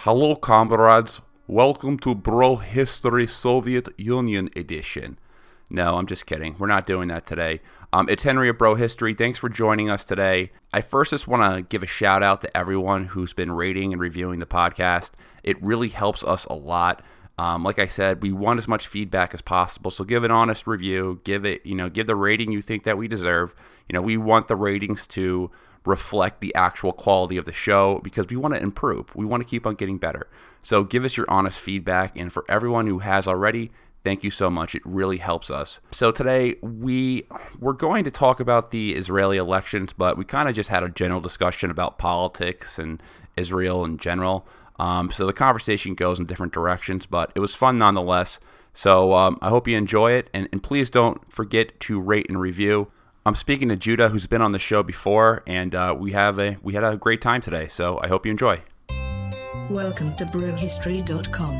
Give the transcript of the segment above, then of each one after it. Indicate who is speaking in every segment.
Speaker 1: Hello, comrades. Welcome to Bro History Soviet Union Edition. No, I'm just kidding. We're not doing that today. It's Henry of Bro History. Thanks for joining us today. I first just want to give a shout out to everyone who's been rating and reviewing the podcast. It really helps us a lot. Like I said, we want as much feedback as possible. So give an honest review. Give the rating you think that we deserve. We want the ratings to reflect the actual quality of the show because we want to improve. We want to keep on getting better. So give us your honest feedback. And for everyone who has already, thank you so much. It really helps us. So today we're going to talk about the Israeli elections, but we kind of just had a general discussion about politics and Israel in general. So the conversation goes in different directions, but it was fun nonetheless. So I hope you enjoy it, and please don't forget to rate and review. I'm speaking to Judah, who's been on the show before, and we had a great time today. So I hope you enjoy.
Speaker 2: Welcome to brohistory.com.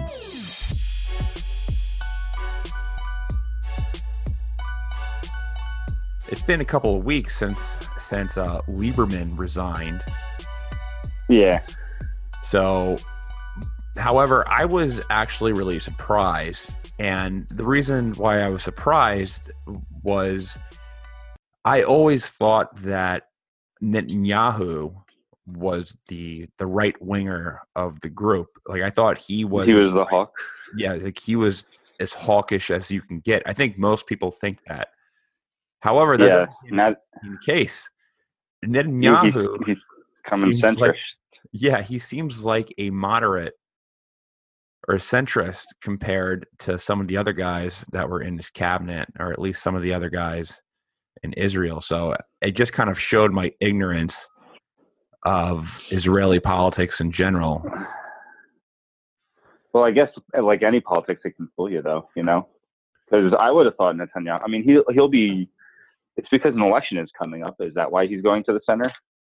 Speaker 3: It's been a couple of weeks since Lieberman resigned.
Speaker 4: Yeah.
Speaker 3: So, however, I was actually really surprised, and the reason why I was surprised was I always thought that Netanyahu was the right winger of the group. Like I thought he was
Speaker 4: the hawk.
Speaker 3: Yeah, like he was as hawkish as you can get. I think most people think that. However, that doesn't seem to be the case. Netanyahu
Speaker 4: he's coming centrist.
Speaker 3: He seems like a moderate or a centrist compared to some of the other guys that were in his cabinet, or at least some of the other guys in Israel. So it just kind of showed my ignorance of Israeli politics in general.
Speaker 4: Well, I guess like any politics, it can fool you, though. Because I would have thought Netanyahu. I mean, he'll be. It's because an election is coming up. Is that why he's going to the center?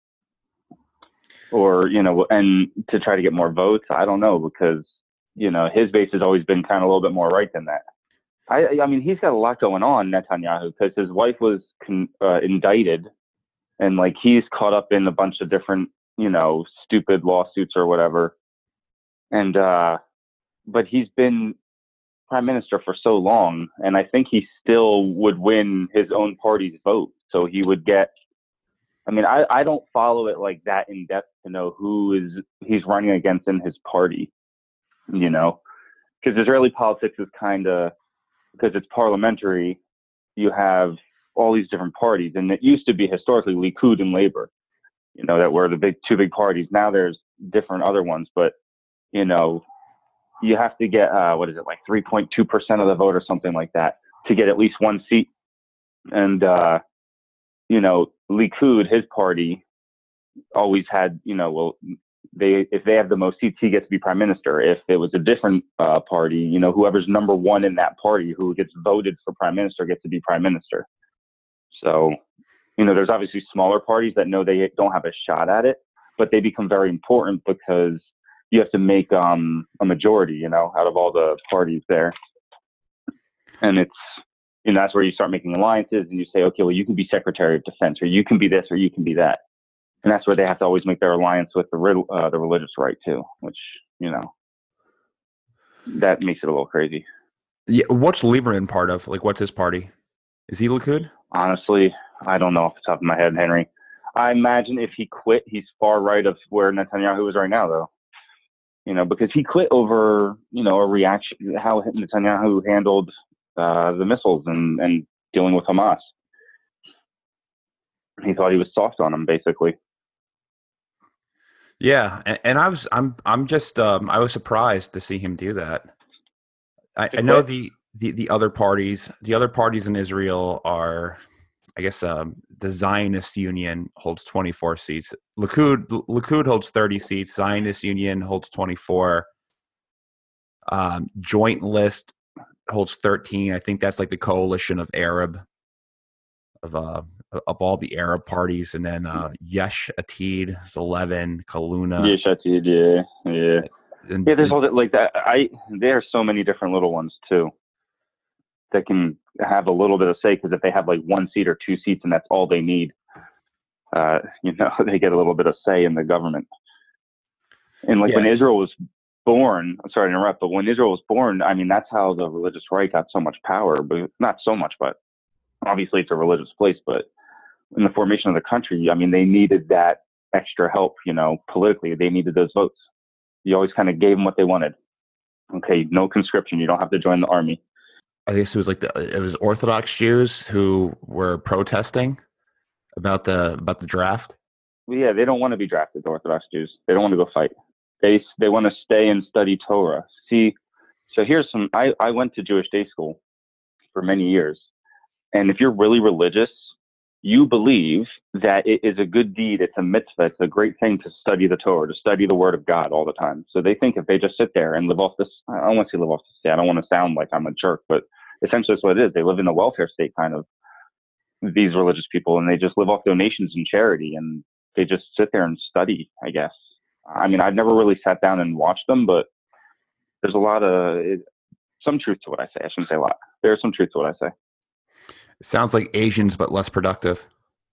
Speaker 4: Or and to try to get more votes? I don't know, because his base has always been kind of a little bit more right than that. I mean, he's got a lot going on, Netanyahu, because his wife was indicted, and like he's caught up in a bunch of different, stupid lawsuits or whatever. And but he's been prime minister for so long, and I think he still would win his own party's vote. So he would get. I mean, I don't follow it like that in depth to know who he's running against in his party, because Israeli politics is kind of. Because it's parliamentary, you have all these different parties. And it used to be historically Likud and Labor, that were the two big parties. Now there's different other ones. But, you have to get, 3.2% of the vote or something like that to get at least one seat. And, Likud, his party, always had, if they have the most seats, he gets to be prime minister. If it was a different party, whoever's number one in that party who gets voted for prime minister gets to be prime minister. So, there's obviously smaller parties that know they don't have a shot at it, but they become very important because you have to make a majority, out of all the parties there. And it's, that's where you start making alliances and you say, okay, well, you can be Secretary of Defense, or you can be this, or you can be that. And that's where they have to always make their alliance with the religious right too, which, that makes it a little crazy.
Speaker 3: Yeah, what's Lieberman part of? Like, what's his party? Is he Likud?
Speaker 4: Honestly, I don't know off the top of my head, Henry. I imagine if he quit, he's far right of where Netanyahu is right now, though. Because he quit over, a reaction, how Netanyahu handled the missiles and dealing with Hamas. He thought he was soft on them, basically.
Speaker 3: Yeah, and I was surprised to see him do that. I know the other parties in Israel are, I guess, the Zionist Union holds 24 seats. Likud holds 30 seats. Zionist Union holds 24. Joint List holds 13. I think that's like the coalition of all the Arab parties, and then Yesh Atid is 11, Kaluna.
Speaker 4: Yesh Atid, yeah. There's all that like that. There are so many different little ones too that can have a little bit of say, because if they have like one seat or two seats and that's all they need, they get a little bit of say in the government. And like when Israel was born, I'm sorry to interrupt, but when Israel was born, I mean, that's how the religious right got so much power, but not so much, but obviously it's a religious place, but in the formation of the country, I mean, they needed that extra help, politically. They needed those votes. You always kind of gave them what they wanted. Okay, no conscription. You don't have to join the army.
Speaker 3: I guess it was it was Orthodox Jews who were protesting about the draft.
Speaker 4: Well, yeah, they don't want to be drafted, the Orthodox Jews. They don't want to go fight. They want to stay and study Torah. See, so here's some, I went to Jewish day school for many years. And if you're really religious, you believe that it is a good deed. It's a mitzvah. It's a great thing to study the Torah, to study the word of God all the time. So they think if they just sit there and live off this, I don't want to say live off the state. I don't want to sound like I'm a jerk, but essentially that's what it is. They live in a welfare state, kind of, these religious people, and they just live off donations and charity, and they just sit there and study, I guess. I mean, I've never really sat down and watched them, but there's a lot of, some truth to what I say. I shouldn't say a lot. There's some truth to what I say.
Speaker 3: It sounds like Asians, but less productive.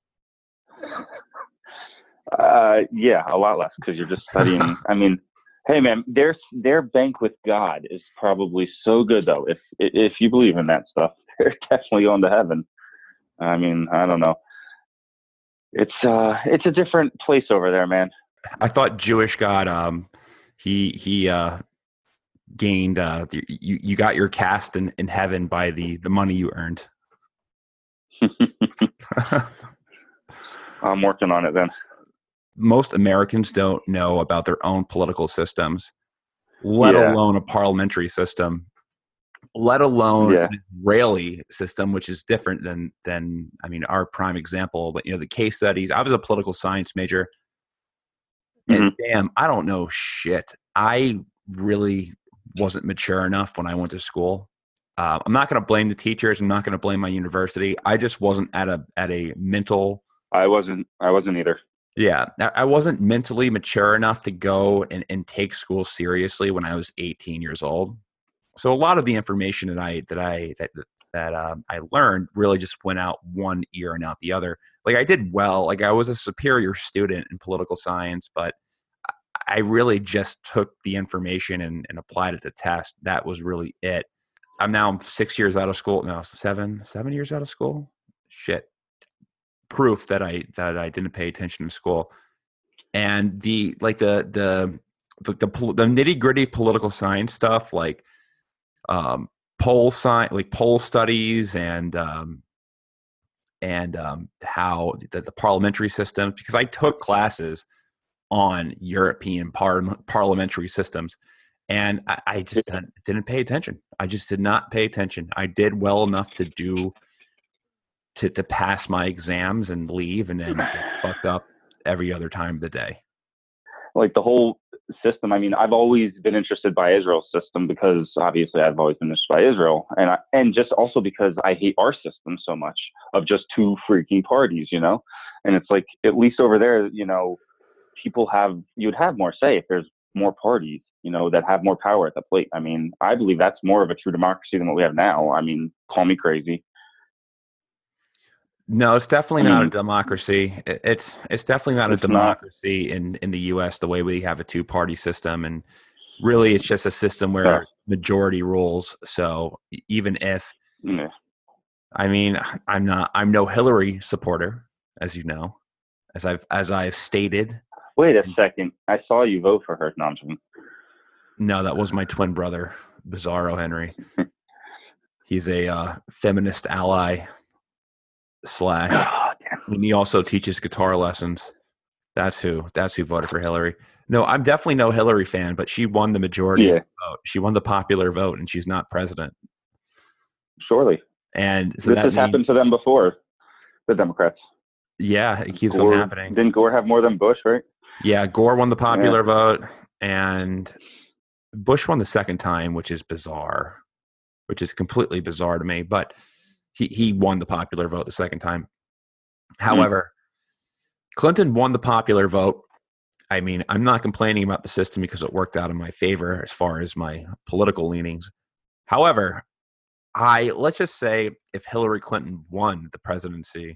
Speaker 4: Yeah, a lot less, because you're just studying. I mean, hey man, their bank with God is probably so good though. If you believe in that stuff, they're definitely going to heaven. I mean, I don't know. It's a different place over there, man.
Speaker 3: I thought Jewish God, he gained you got your caste in heaven by the money you earned.
Speaker 4: I'm working on it then.
Speaker 3: Most Americans don't know about their own political systems, let alone a parliamentary system, let alone an Israeli system, which is different than I mean, our prime example. But the case studies. I was a political science major, and damn, I don't know shit. I really wasn't mature enough when I went to school. I'm not going to blame the teachers. I'm not going to blame my university. I just wasn't at a mental.
Speaker 4: I wasn't either.
Speaker 3: Yeah, I wasn't mentally mature enough to go and take school seriously when I was 18 years old. So a lot of the information that I learned really just went out one ear and out the other. Like I did well. Like I was a superior student in political science, but I really just took the information and applied it to test. That was really it. I'm 6 years out of school. No, seven years out of school. Shit. Proof that I didn't pay attention to school. And the nitty gritty political science stuff, like poll studies and how the parliamentary system, because I took classes on European parliamentary systems. And I just didn't pay attention. I just did not pay attention. I did well enough to pass my exams and leave, and then fucked up every other time of the day.
Speaker 4: Like the whole system. I mean, I've always been interested by Israel's system because obviously I've always been interested by Israel, and just also because I hate our system so much of just two freaking parties, And it's like, at least over there, you'd have more say if there's more parties, that have more power at the plate. I mean, I believe that's more of a true democracy than what we have now. I mean, call me crazy.
Speaker 3: No, it's definitely not a democracy. It's definitely not a democracy in the U.S. the way we have a two-party system, and really, it's just a system where majority rules. So even if, I mean, I'm no Hillary supporter, as you know, as I've stated.
Speaker 4: Wait a second, I saw you vote for her.
Speaker 3: No, that was my twin brother, Bizarro Henry. He's a feminist ally. And he also teaches guitar lessons. That's who voted for Hillary. No, I'm definitely no Hillary fan, but she won the majority vote. She won the popular vote, and she's not president.
Speaker 4: Surely.
Speaker 3: And so
Speaker 4: this has happened to them before, the Democrats.
Speaker 3: Yeah, it keeps on happening.
Speaker 4: Didn't Gore have more than Bush, right?
Speaker 3: Yeah, Gore won the popular vote, and Bush won the second time, which is bizarre, which is completely bizarre to me. But he won the popular vote the second time. However, Clinton won the popular vote. I mean, I'm not complaining about the system because it worked out in my favor as far as my political leanings. However, let's just say if Hillary Clinton won the presidency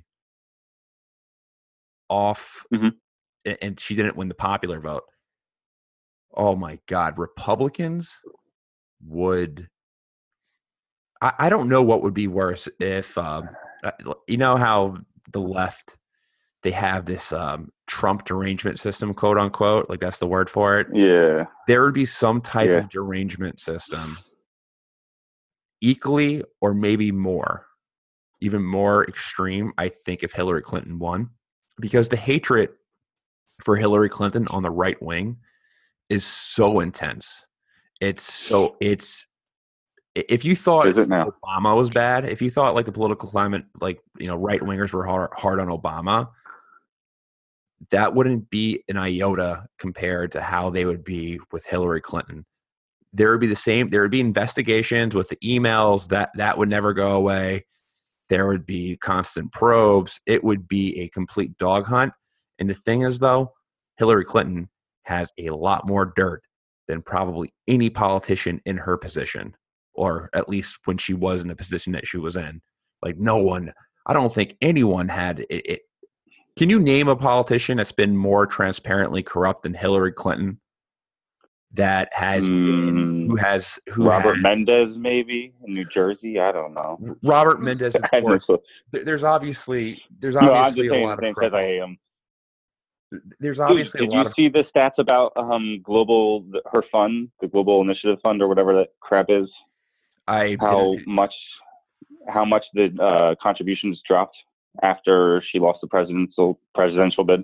Speaker 3: and she didn't win the popular vote, Oh my God, Republicans would. I don't know what would be worse if you know how the left, they have this Trump derangement system, quote unquote, like that's the word for it.
Speaker 4: Yeah.
Speaker 3: There would be some type
Speaker 4: Yeah.
Speaker 3: of derangement system, equally or maybe more, even more extreme, I think, if Hillary Clinton won, because the hatred for Hillary Clinton on the right wing is so intense. It's if you thought
Speaker 4: Is it now?
Speaker 3: Obama was bad, if you thought like the political climate, like, you know, right wingers were hard on Obama, that wouldn't be an iota compared to how they would be with Hillary Clinton. There would be the same. There would be investigations with the emails that would never go away. There would be constant probes. It would be a complete dog hunt. And the thing is, though, Hillary Clinton has a lot more dirt than probably any politician in her position, or at least when she was in the position that she was in. Like, no one, I don't think anyone had it. Can you name a politician that's been more transparently corrupt than Hillary Clinton? That has been who
Speaker 4: Robert
Speaker 3: has
Speaker 4: Mendez, maybe in New Jersey. I don't know.
Speaker 3: Robert Mendez, of
Speaker 4: I have no
Speaker 3: course.
Speaker 4: clue.
Speaker 3: There's obviously
Speaker 4: No, I'm just
Speaker 3: a
Speaker 4: saying
Speaker 3: lot
Speaker 4: his
Speaker 3: of
Speaker 4: name because I
Speaker 3: corruption.
Speaker 4: hate him.
Speaker 3: There's
Speaker 4: Dude,
Speaker 3: obviously a
Speaker 4: did
Speaker 3: lot
Speaker 4: you
Speaker 3: of.
Speaker 4: see the stats about her fund, the Global Initiative Fund, or whatever that crap is?
Speaker 3: I didn't
Speaker 4: How
Speaker 3: see,
Speaker 4: much the contributions dropped after she lost the presidential bid?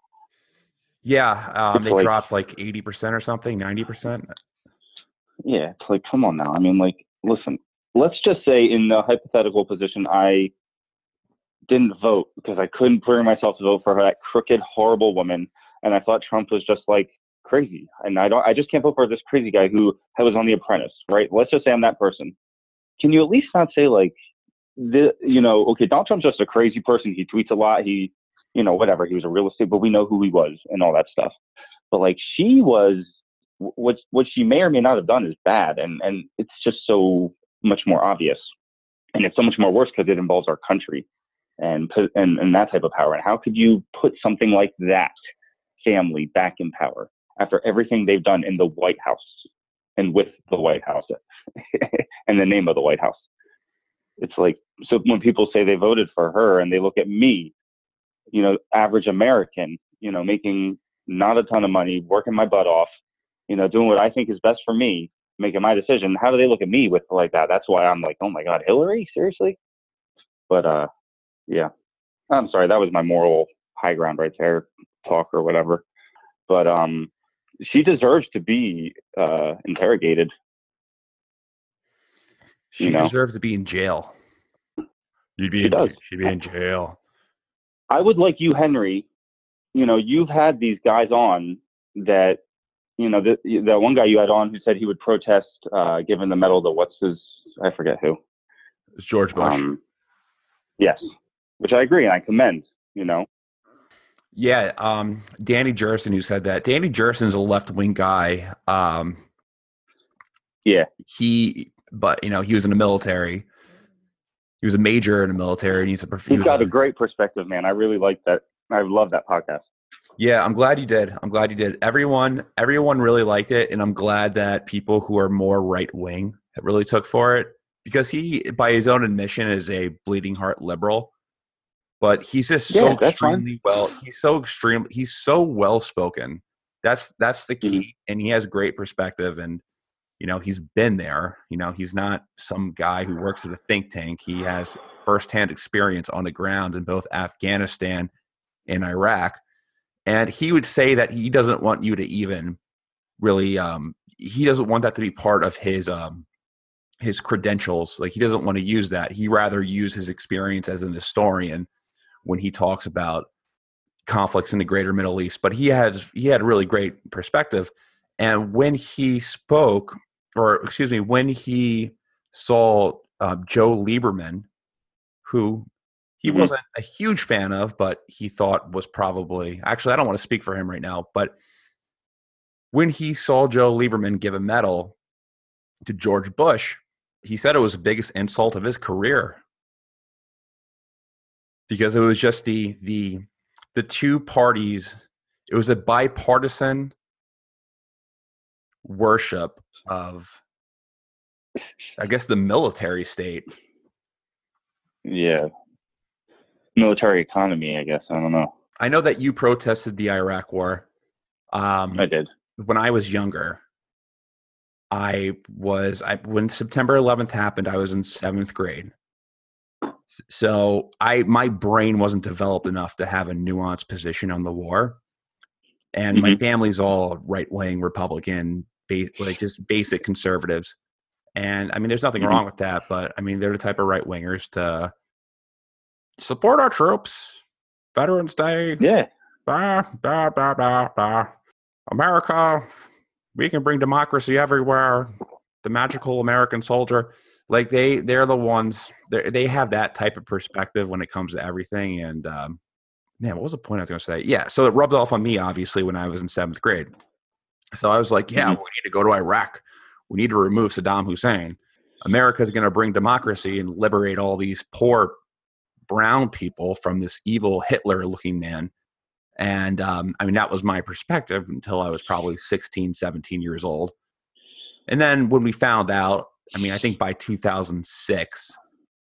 Speaker 3: yeah,
Speaker 4: It's
Speaker 3: they
Speaker 4: like,
Speaker 3: dropped like 80% or something, 90%.
Speaker 4: yeah, it's like, come on now. I mean, like, listen, let's just say in the hypothetical position, I didn't vote because I couldn't bring myself to vote for that crooked, horrible woman, and I thought Trump was just like crazy, and I just can't vote for this crazy guy who was on The Apprentice, right? Let's just say I'm that person. Can you at least not say like, okay, Donald Trump's just a crazy person. He tweets a lot. He, whatever. He was a real estate, but we know who he was and all that stuff. But like, she was, what she may or may not have done is bad, and it's just so much more obvious, and it's so much more worse because it involves our country and that type of power. And how could you put something like that family back in power after everything they've done in the White House and with the White House and the name of the White House? It's like, so when people say they voted for her and they look at me, average American, making not a ton of money, working my butt off, doing what I think is best for me, making my decision, how do they look at me with like that? That's why I'm like, oh my God, Hillary, seriously? But yeah, I'm sorry, that was my moral high ground right there, talk or whatever. But she deserves to be interrogated.
Speaker 3: She deserves to be in jail. She'd be in jail.
Speaker 4: I would like you, Henry. You've had these guys on that, that one guy you had on who said he would protest giving the medal to I forget who.
Speaker 3: It's George Bush.
Speaker 4: Yes, which I agree and I commend.
Speaker 3: Yeah, Danny Jerson, who said that. Danny Jerson's a left-wing guy.
Speaker 4: Yeah.
Speaker 3: He was in the military. He was a major in the military, and he's
Speaker 4: got a great perspective, man. I really like that. I love that podcast.
Speaker 3: Yeah, I'm glad you did. Everyone really liked it, and I'm glad that people who are more right-wing really took for it, because he, by his own admission, is a bleeding heart liberal. But he's just so extremely well. He's so well spoken. That's the key,
Speaker 4: Mm-hmm.
Speaker 3: and he has great perspective. And he's been there. He's not some guy who works at a think tank. He has firsthand experience on the ground in both Afghanistan and Iraq. And he would say that he doesn't want you to even really. He doesn't want that to be part of his credentials. Like, he doesn't want to use that. He rather use his experience as an historian when he talks about conflicts in the greater Middle East. But he had really great perspective. And when he spoke, when he saw Joe Lieberman, who he
Speaker 4: Mm-hmm.
Speaker 3: wasn't a huge fan of, but he thought was probably, actually, I don't want to speak for him right now, but when he saw Joe Lieberman give a medal to George Bush, he said it was the biggest insult of his career, because it was just the two parties. It was a bipartisan worship of, I guess, the military state.
Speaker 4: Yeah. Military economy, I guess. I don't know.
Speaker 3: I know that you protested the Iraq War.
Speaker 4: I did.
Speaker 3: When I was younger, when September 11th happened, I was in 7th grade. So my brain wasn't developed enough to have a nuanced position on the war. And my family's all right-wing Republican, like just basic conservatives. And I mean, there's nothing wrong with that, but I mean, they're the type of right-wingers to support our troops, Veterans Day.
Speaker 4: Yeah.
Speaker 3: America, we can bring democracy everywhere. The magical American soldier. Like they're the ones, they have that type of perspective when it comes to everything. And man, what was the point I was going to say? Yeah, so it rubbed off on me, obviously, when I was in 7th grade. So I was like, yeah, we need to go to Iraq. We need to remove Saddam Hussein. America's going to bring democracy and liberate all these poor brown people from this evil Hitler-looking man. And I mean, that was my perspective until I was probably 16, 17 years old. And then when we found out, I mean, I think by 2006,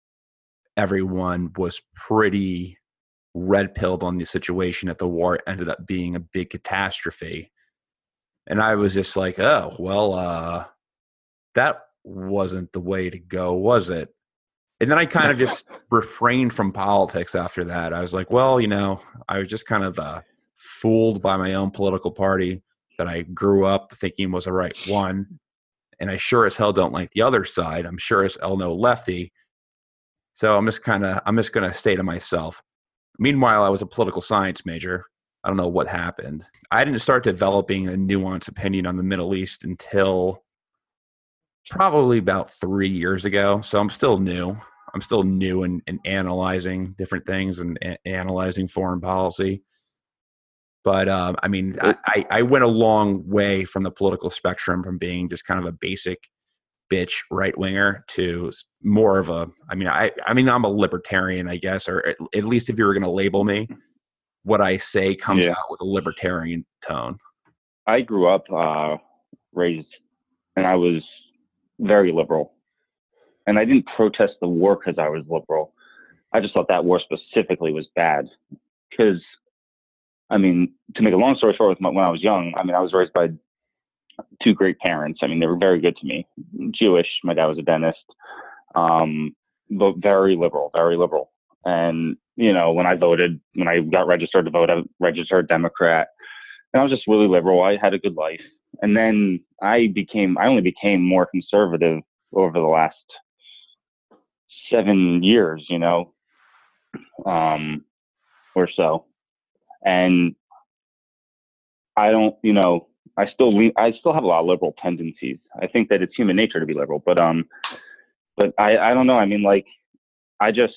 Speaker 3: everyone was pretty red-pilled on the situation that the war ended up being a big catastrophe. And I was just like, oh, well, that wasn't the way to go, was it? And then I kind of just refrained from politics after that. I was like, well, you know, I was just kind of fooled by my own political party that I grew up thinking was the right one. And I sure as hell don't like the other side. I'm sure as hell no lefty. So I'm just going to stay to myself. Meanwhile, I was a political science major. I don't know what happened. I didn't start developing a nuanced opinion on the Middle East until probably about 3 years ago. So I'm still new. I'm still new in
Speaker 1: analyzing different things and analyzing foreign policy. But I mean, I went a long way from the political spectrum, from being just kind of a basic bitch right winger to more of a. I mean, I'm a libertarian, I guess, or at least if you were going to label me, what I say comes out with a libertarian tone.
Speaker 4: I grew up raised, and I was very liberal, and I didn't protest the war because I was liberal. I just thought that war specifically was bad. Because, I mean, to make a long story short, when I was young, I mean, I was raised by two great parents. I mean, they were very good to me. Jewish. My dad was a dentist, but very liberal, very liberal. And, you know, when I got registered to vote, I registered Democrat. And I was just really liberal. I had a good life. And then I only became more conservative over the last 7 years, you know, or so. And I don't, you know, I still have a lot of liberal tendencies. I think that it's human nature to be liberal, but I don't know. I mean, like, I just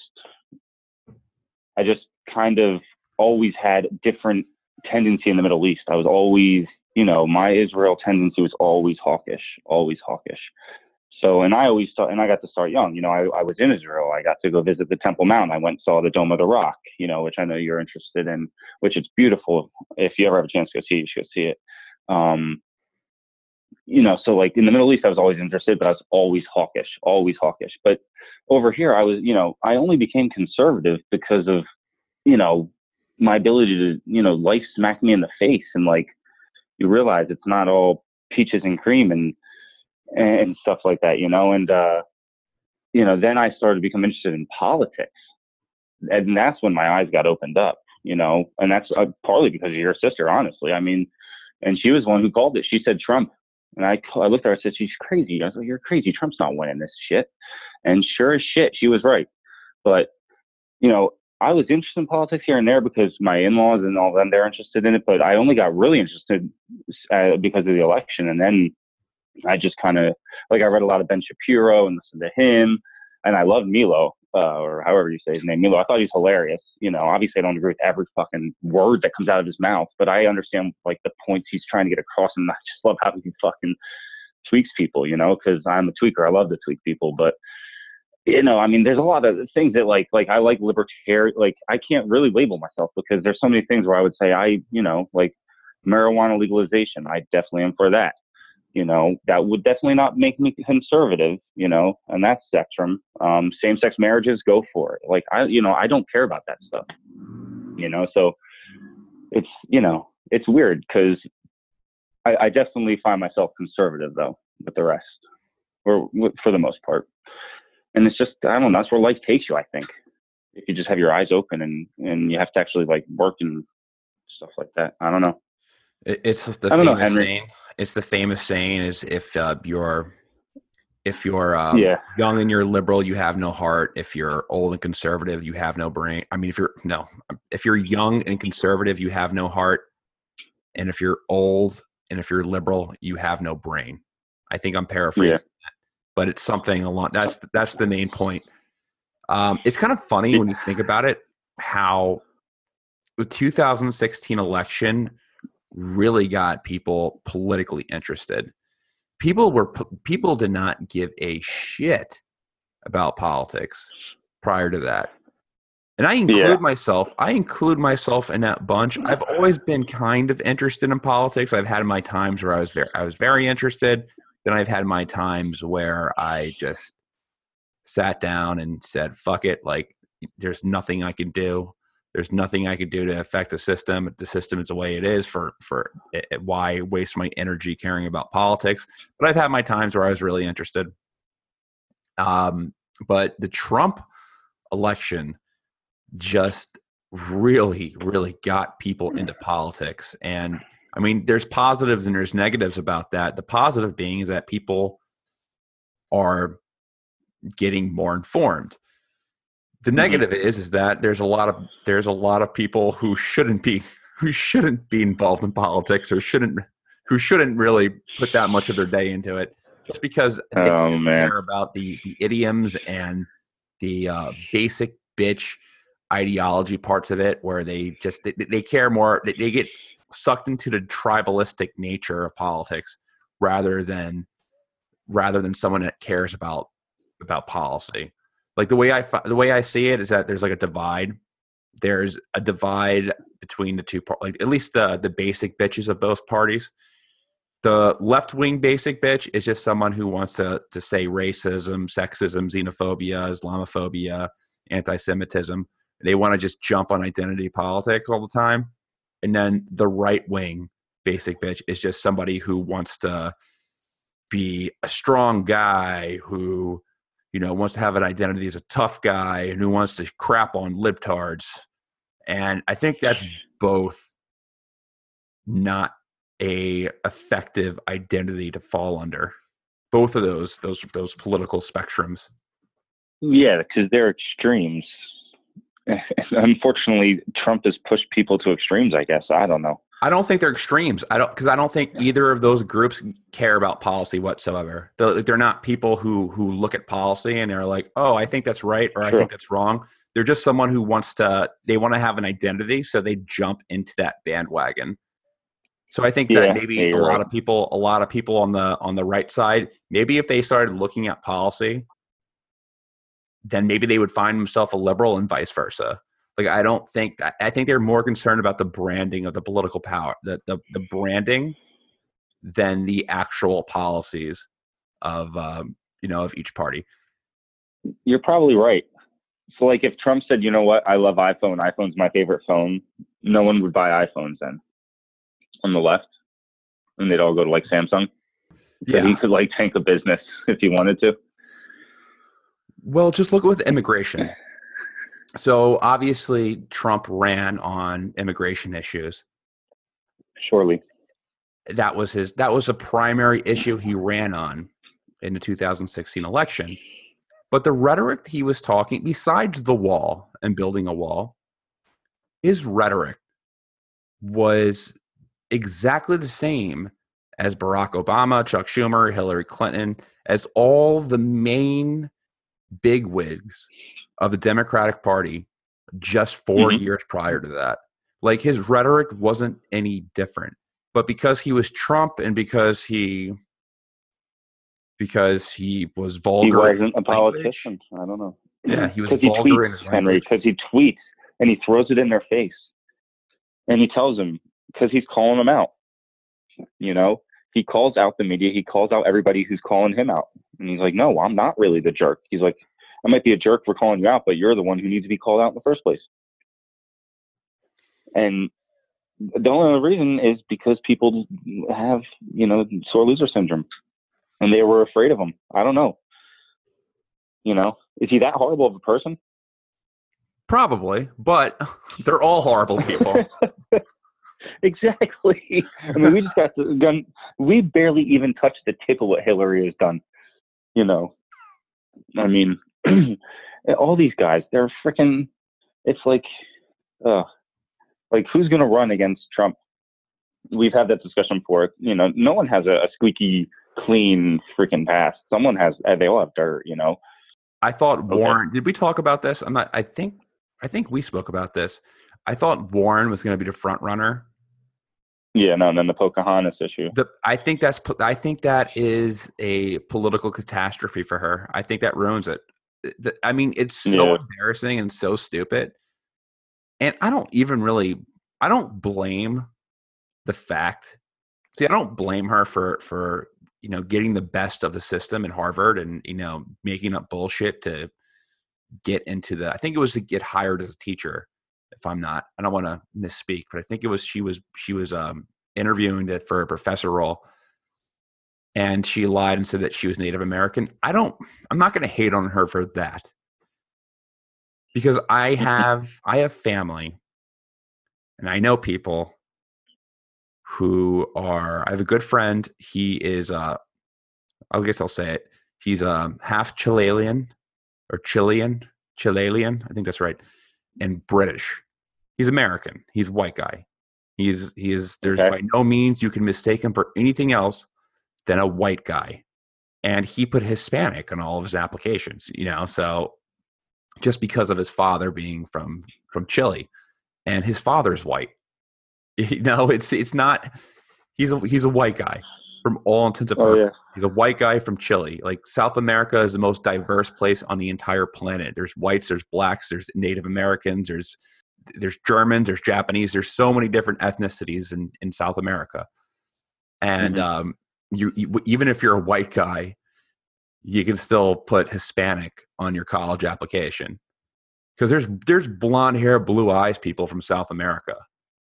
Speaker 4: kind of always had different tendency in the Middle East. I was always, you know, my Israel tendency was always hawkish. So, and I always thought, and I got to start young, you know, I was in Israel. I got to go visit the Temple Mount. I went and saw the Dome of the Rock, you know, which I know you're interested in, which it's beautiful. If you ever have a chance to go see it, you should go see it. You know, so like in the Middle East, I was always interested, but I was always hawkish. But over here, I was, you know, I only became conservative because of, you know, my ability to, you know, life smacked me in the face, and like, you realize it's not all peaches and cream and stuff like that, you know, and, you know, then I started to become interested in politics, and that's when my eyes got opened up, you know, and that's partly because of your sister, honestly. I mean, and she was the one who called it. She said Trump, and I looked at her and said, she's crazy. I was like, you're crazy. Trump's not winning this shit. And sure as shit, she was right. But, you know, I was interested in politics here and there because my in-laws and all of them, they're interested in it. But I only got really interested because of the election. And then I just kind of, like, I read a lot of Ben Shapiro and listened to him. And I loved Milo, or however you say his name, Milo. I thought he was hilarious. You know, obviously I don't agree with every fucking word that comes out of his mouth, but I understand, like, the points he's trying to get across. And I just love how he fucking tweaks people, you know, because I'm a tweaker. I love to tweak people. But, you know, I mean, there's a lot of things that like I like libertarian, like, I can't really label myself because there's so many things where I would say you know, like marijuana legalization, I definitely am for that. that would definitely not make me conservative, on that spectrum. Same-sex marriages, go for it. Like, I don't care about that stuff, so it's, it's weird because I definitely find myself conservative though with the rest, or for the most part. And it's just, I don't know, that's where life takes you, I think. If you just have your eyes open and you have to actually like work and stuff like that. I don't know.
Speaker 3: It's just the
Speaker 4: I don't know,
Speaker 3: famous
Speaker 4: Henry.
Speaker 3: saying. It's the famous saying is if you're
Speaker 4: Yeah.
Speaker 3: young and you're liberal, you have no heart. If you're old and conservative, you have no brain. I mean, if you're young and conservative, you have no heart. And if you're old and if you're liberal, you have no brain. I think I'm paraphrasing that, but it's something along. That's the main point. It's kind of funny when you think about it, how the 2016 election really got people politically interested. People did not give a shit about politics prior to that. And I include myself in that bunch. I've always been kind of interested in politics. I've had my times where I was very interested. Then I've had my times where I just sat down and said, fuck it. Like, there's nothing I can do. There's nothing I could do to affect the system. The system is the way it is. Why waste my energy caring about politics? But I've had my times where I was really interested. But the Trump election just really, really got people into politics. And I mean, there's positives and there's negatives about that. The positive being is that people are getting more informed. The negative is that there's a lot of people who shouldn't be involved in politics, or who shouldn't really put that much of their day into it, just because they care about the idioms and the basic bitch ideology parts of it, where they care more. They get sucked into the tribalistic nature of politics rather than someone that cares about policy. Like the way I see it is that there's like a divide. There's a divide between the two parties, like at least the basic bitches of both parties. The left-wing basic bitch is just someone who wants to say racism, sexism, xenophobia, Islamophobia, anti-Semitism. They want to just jump on identity politics all the time. And then the right-wing basic bitch is just somebody who wants to be a strong guy, who wants to have an identity as a tough guy, and who wants to crap on libtards. And I think that's both not a effective identity to fall under. Both of those political spectrums.
Speaker 4: Yeah, because they're extremes. Unfortunately, Trump has pushed people to extremes, I guess. I don't know.
Speaker 3: I don't think they're extremes. I don't think either of those groups care about policy whatsoever. They're not people who look at policy and they're like, oh, I think that's right, or I think that's wrong. They're just someone who they want to have an identity, so they jump into that bandwagon. So I think that maybe a lot of people on the right side, maybe if they started looking at policy, then maybe they would find themselves a liberal, and vice versa. Like, I think they're more concerned about the branding of the political power, the branding, than the actual policies of each party.
Speaker 4: You're probably right. So like, if Trump said, you know what, I love iPhone's my favorite phone, no one would buy iPhones then on the left, and they'd all go to like Samsung. So he could like tank a business if he wanted to.
Speaker 3: Well, just look with immigration. So obviously Trump ran on immigration issues.
Speaker 4: Surely.
Speaker 3: That was a primary issue he ran on in the 2016 election. But the rhetoric he was talking, besides the wall and building a wall, his rhetoric was exactly the same as Barack Obama, Chuck Schumer, Hillary Clinton, as all the main bigwigs of the Democratic Party just 4 years prior to that. Like, his rhetoric wasn't any different. But because he was Trump, and because he was vulgar,
Speaker 4: he wasn't a politician. I don't know.
Speaker 3: Yeah, he was vulgar in his language.
Speaker 4: Because he tweets and he throws it in their face, and he tells them, because he's calling them out. he calls out the media. He calls out everybody who's calling him out. And he's like, no, I'm not really the jerk. He's like, I might be a jerk for calling you out, but you're the one who needs to be called out in the first place. And the only other reason is because people have, sore loser syndrome, and they were afraid of him. I don't know. Is he that horrible of a person?
Speaker 1: Probably, but they're all horrible people.
Speaker 4: Exactly. I mean, we just got done. We barely even touched the tip of what Hillary has done. I mean, all these guys, they're freaking. It's like who's going to run against Trump? We've had that discussion before. No one has a squeaky clean freaking past. Someone has. They all have dirt.
Speaker 1: I thought Warren. Did we talk about this? I'm not. I think we spoke about this. I thought Warren was going to be the front runner.
Speaker 4: Yeah, no, and then the Pocahontas issue.
Speaker 1: I think that is a political catastrophe for her. I think that ruins it. I mean, it's so embarrassing and so stupid. And I don't blame the fact. See, I don't blame her for getting the best of the system in Harvard and, making up bullshit to get into I think it was to get hired as a teacher. If I don't want to misspeak, but I think it was she was interviewing for a professor role, and she lied and said that she was Native American. I'm not going to hate on her for that, because I have family, and I know people who are. I have a good friend. He is I guess I'll say it. He's half Chilean or Chilean. I think that's right. And British. He's American. He's a white guy. He is there's by no means you can mistake him for anything else than a white guy. And he put Hispanic on all of his applications, so just because of his father being from Chile, and his father's white. It's not he's a white guy from all intents and purposes. Yeah. He's a white guy from Chile. Like, South America is the most diverse place on the entire planet. There's whites, there's blacks, there's Native Americans, there's Germans, there's Japanese. There's so many different ethnicities in South America. And you even if you're a white guy, you can still put Hispanic on your college application, because there's blonde hair, blue eyes people from South America.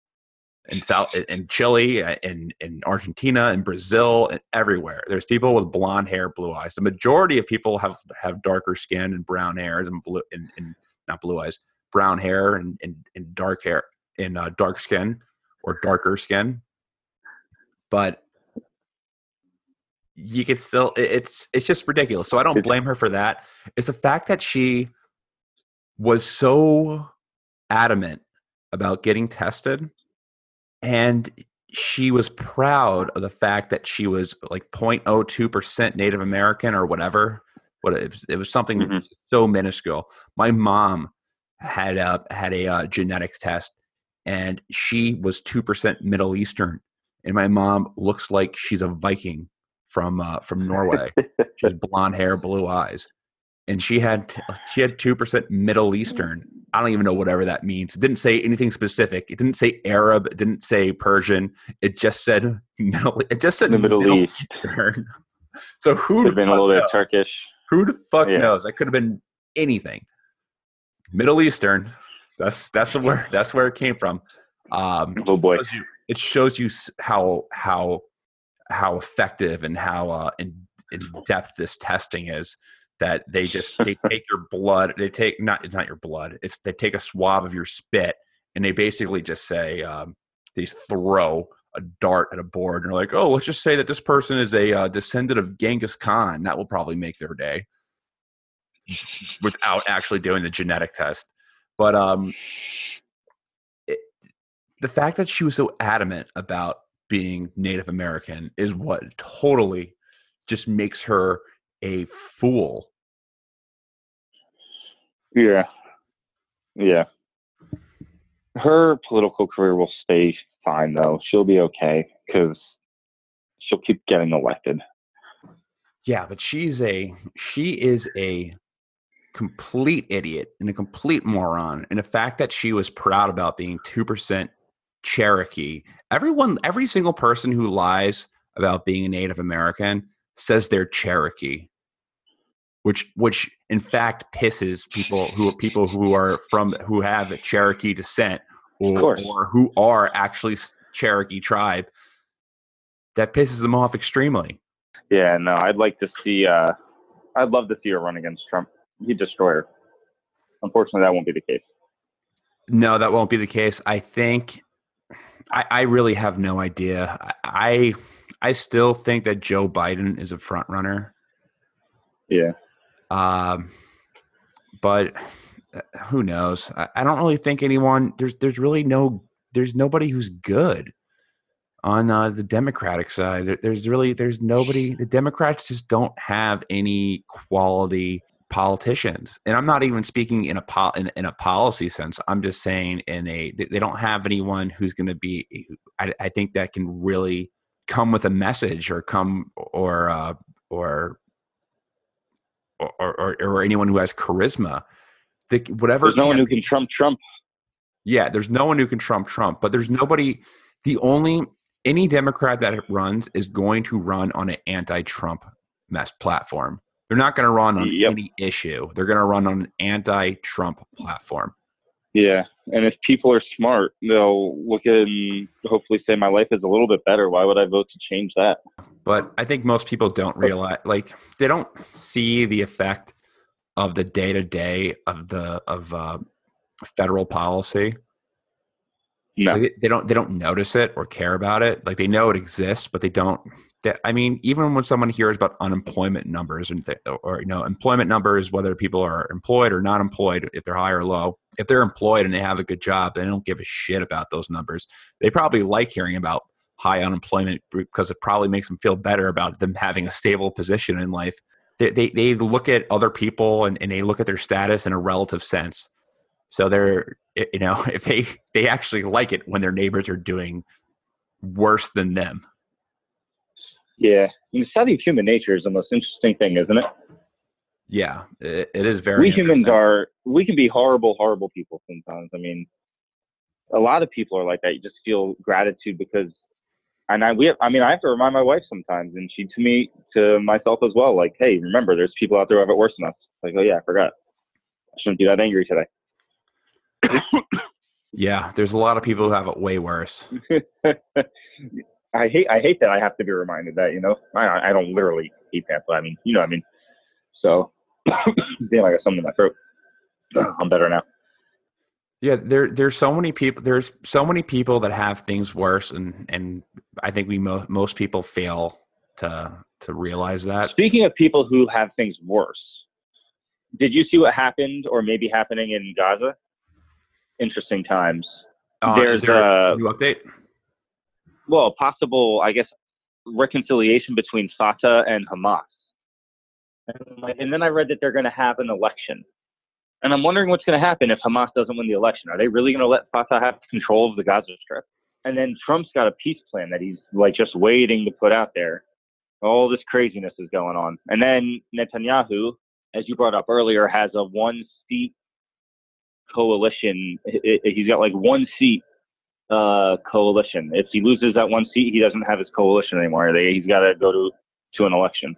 Speaker 1: In Chile, in Argentina, and Brazil, and everywhere. There's people with blonde hair, blue eyes. The majority of people have darker skin and brown hairs and blue and not blue eyes, brown hair and dark hair and dark skin or darker skin. But you can still it's just ridiculous. So I don't blame her for that. It's the fact that she was so adamant about getting tested. And she was proud of the fact that she was like 0.02% Native American or whatever. But it was something so minuscule. My mom had a genetic test, and she was 2% Middle Eastern. And my mom looks like she's a Viking from Norway. She has blonde hair, blue eyes, and she had 2% Middle Eastern. I don't even know whatever that means. It didn't say anything specific. It didn't say Arab. It didn't say Persian. It just said Middle East. Eastern. So who
Speaker 4: could have been a little bit Turkish? Who
Speaker 1: the fuck knows? That could have been anything. Middle Eastern. That's where it came from.
Speaker 4: Oh boy!
Speaker 1: It shows you how effective and how in depth this testing is. That they take your blood. It's not your blood. They take a swab of your spit, and they basically just say they throw a dart at a board, and they're like, oh, let's just say that this person is a descendant of Genghis Khan. That will probably make their day, without actually doing the genetic test. But the fact that she was so adamant about being Native American is what totally just makes her a fool.
Speaker 4: Yeah. Her political career will stay fine, though. She'll be okay because she'll keep getting elected.
Speaker 1: Yeah, but she is a complete idiot and a complete moron. And the fact that she was proud about being 2% Cherokee. Every single person who lies
Speaker 3: about being a Native American says they're Cherokee, which in fact pisses people who have a Cherokee descent or who are actually Cherokee tribe. That pisses them off extremely.
Speaker 4: Yeah, no, I'd love to see her run against Trump. He'd destroy her. Unfortunately, that won't be the case.
Speaker 3: No, that won't be the case. I think I really have no idea. I still think that Joe Biden is a front runner.
Speaker 4: Yeah.
Speaker 3: But who knows? I don't really think anyone. There's nobody who's good on the Democratic side. There's nobody. The Democrats just don't have any quality politicians, and I'm not even speaking in a policy sense. I'm just saying they don't have anyone who's going to be. I think that can really come with a message or anyone who has charisma. Whatever.
Speaker 4: There's no one who can trump Trump.
Speaker 3: Yeah, there's no one who can trump Trump, but there's nobody. Any Democrat that runs is going to run on an anti-Trump platform. They're not going to run on any issue. They're going to run on an anti-Trump platform.
Speaker 4: Yeah, and if people are smart, they'll look at it and hopefully say, my life is a little bit better. Why would I vote to change that?
Speaker 3: But I think most people don't realize, they don't see the effect of the day-to-day of federal policy.
Speaker 4: No,
Speaker 3: they don't notice it or care about it. Like, they know it exists, but they don't. Even when someone hears about unemployment numbers or employment numbers, whether people are employed or not employed, if they're high or low, if they're employed and they have a good job, they don't give a shit about those numbers. They probably like hearing about high unemployment because it probably makes them feel better about them having a stable position in life. They look at other people and they look at their status in a relative sense. So if they actually like it when their neighbors are doing worse than them.
Speaker 4: Yeah. The study of human nature is the most interesting thing, isn't it?
Speaker 3: Yeah, it is very
Speaker 4: interesting. We can be horrible, horrible people sometimes. I mean, a lot of people are like that. You just feel gratitude because, I have to remind my wife sometimes, and she to myself as well, like, hey, remember, there's people out there who have it worse than us. Like, oh yeah, I forgot. I shouldn't be that angry today.
Speaker 3: Yeah, there's a lot of people who have it way worse.
Speaker 4: I hate that I have to be reminded that, I don't literally hate that, but you know what I mean? So, damn, I got something in my throat. I'm better now.
Speaker 3: Yeah, there's so many people. There's so many people that have things worse, and I think most people fail to realize that.
Speaker 4: Speaking of people who have things worse, did you see what happened or maybe happening in Gaza? Interesting times.
Speaker 3: There's a new update.
Speaker 4: Well, possible, I guess, reconciliation between Fatah and Hamas. And then I read that they're going to have an election. And I'm wondering what's going to happen if Hamas doesn't win the election. Are they really going to let Fatah have control of the Gaza Strip? And then Trump's got a peace plan that he's just waiting to put out there. All this craziness is going on. And then Netanyahu, as you brought up earlier, has a one-seat coalition. He's got one seat coalition. If he loses that one seat, he doesn't have his coalition anymore. He's got to go to an election.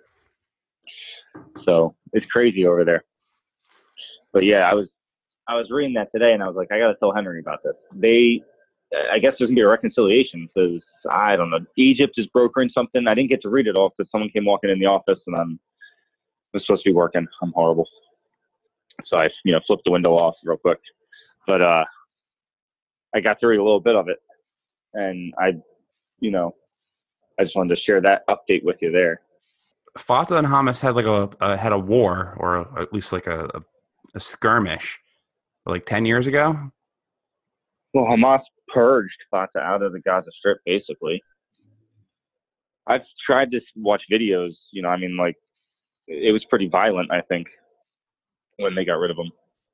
Speaker 4: So it's crazy over there. But yeah, I was reading that today, and I was like, I got to tell Henry about this. I guess there's gonna be a reconciliation because I don't know. Egypt is brokering something. I didn't get to read it all because someone came walking in the office, and I'm supposed to be working. I'm horrible. So I, flipped the window off real quick. But I got to read a little bit of it, and I just wanted to share that update with you there.
Speaker 3: Fatah and Hamas had a war, or at least a skirmish, 10 years ago.
Speaker 4: Well, Hamas purged Fatah out of the Gaza Strip, basically. I've tried to watch videos. It was pretty violent, I think, when they got rid of them.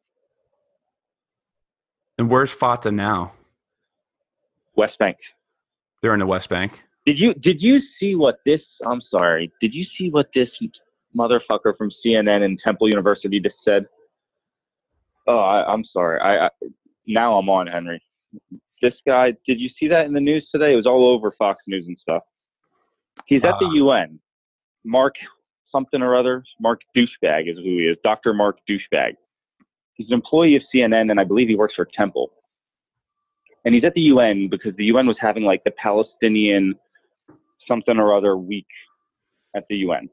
Speaker 3: And where's Fatah now?
Speaker 4: West Bank.
Speaker 3: They're in the West Bank.
Speaker 4: Did you see what this? I'm sorry. Did you see what this motherfucker from CNN and Temple University just said? Oh, I'm sorry. Now I'm on, Henry. This guy. Did you see that in the news today? It was all over Fox News and stuff. He's at the UN. Mark something or other. Mark Douchebag is who he is. Dr. Mark Douchebag. He's an employee of CNN, and I believe he works for Temple. And he's at the UN because the UN was having like the Palestinian something or other week at the UN.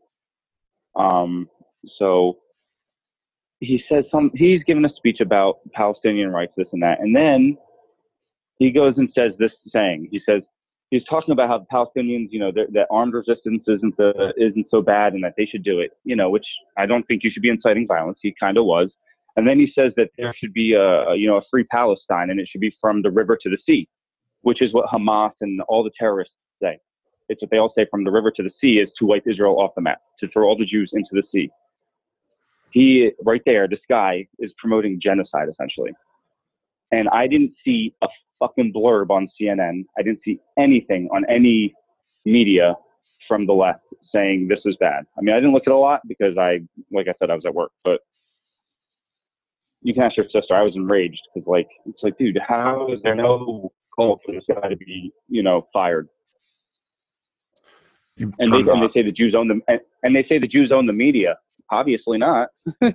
Speaker 4: So he says he's given a speech about Palestinian rights, this and that. And then he goes and says this saying, he's talking about how the Palestinians, that armed resistance isn't so bad and that they should do it, which I don't think you should be inciting violence. He kind of was. And then he says that there should be a free Palestine, and it should be from the river to the sea, which is what Hamas and all the terrorists say. It's what they all say, from the river to the sea is to wipe Israel off the map, to throw all the Jews into the sea. He, right there, this guy is promoting genocide, essentially. And I didn't see a fucking blurb on CNN. I didn't see anything on any media from the left saying this is bad. I mean, I didn't look at it a lot because like I said, I was at work, but you can ask your sister. I was enraged because, it's like, dude, how is there no call for this guy to be, fired? And they say the Jews own them, and they say the Jews own the media. Obviously not.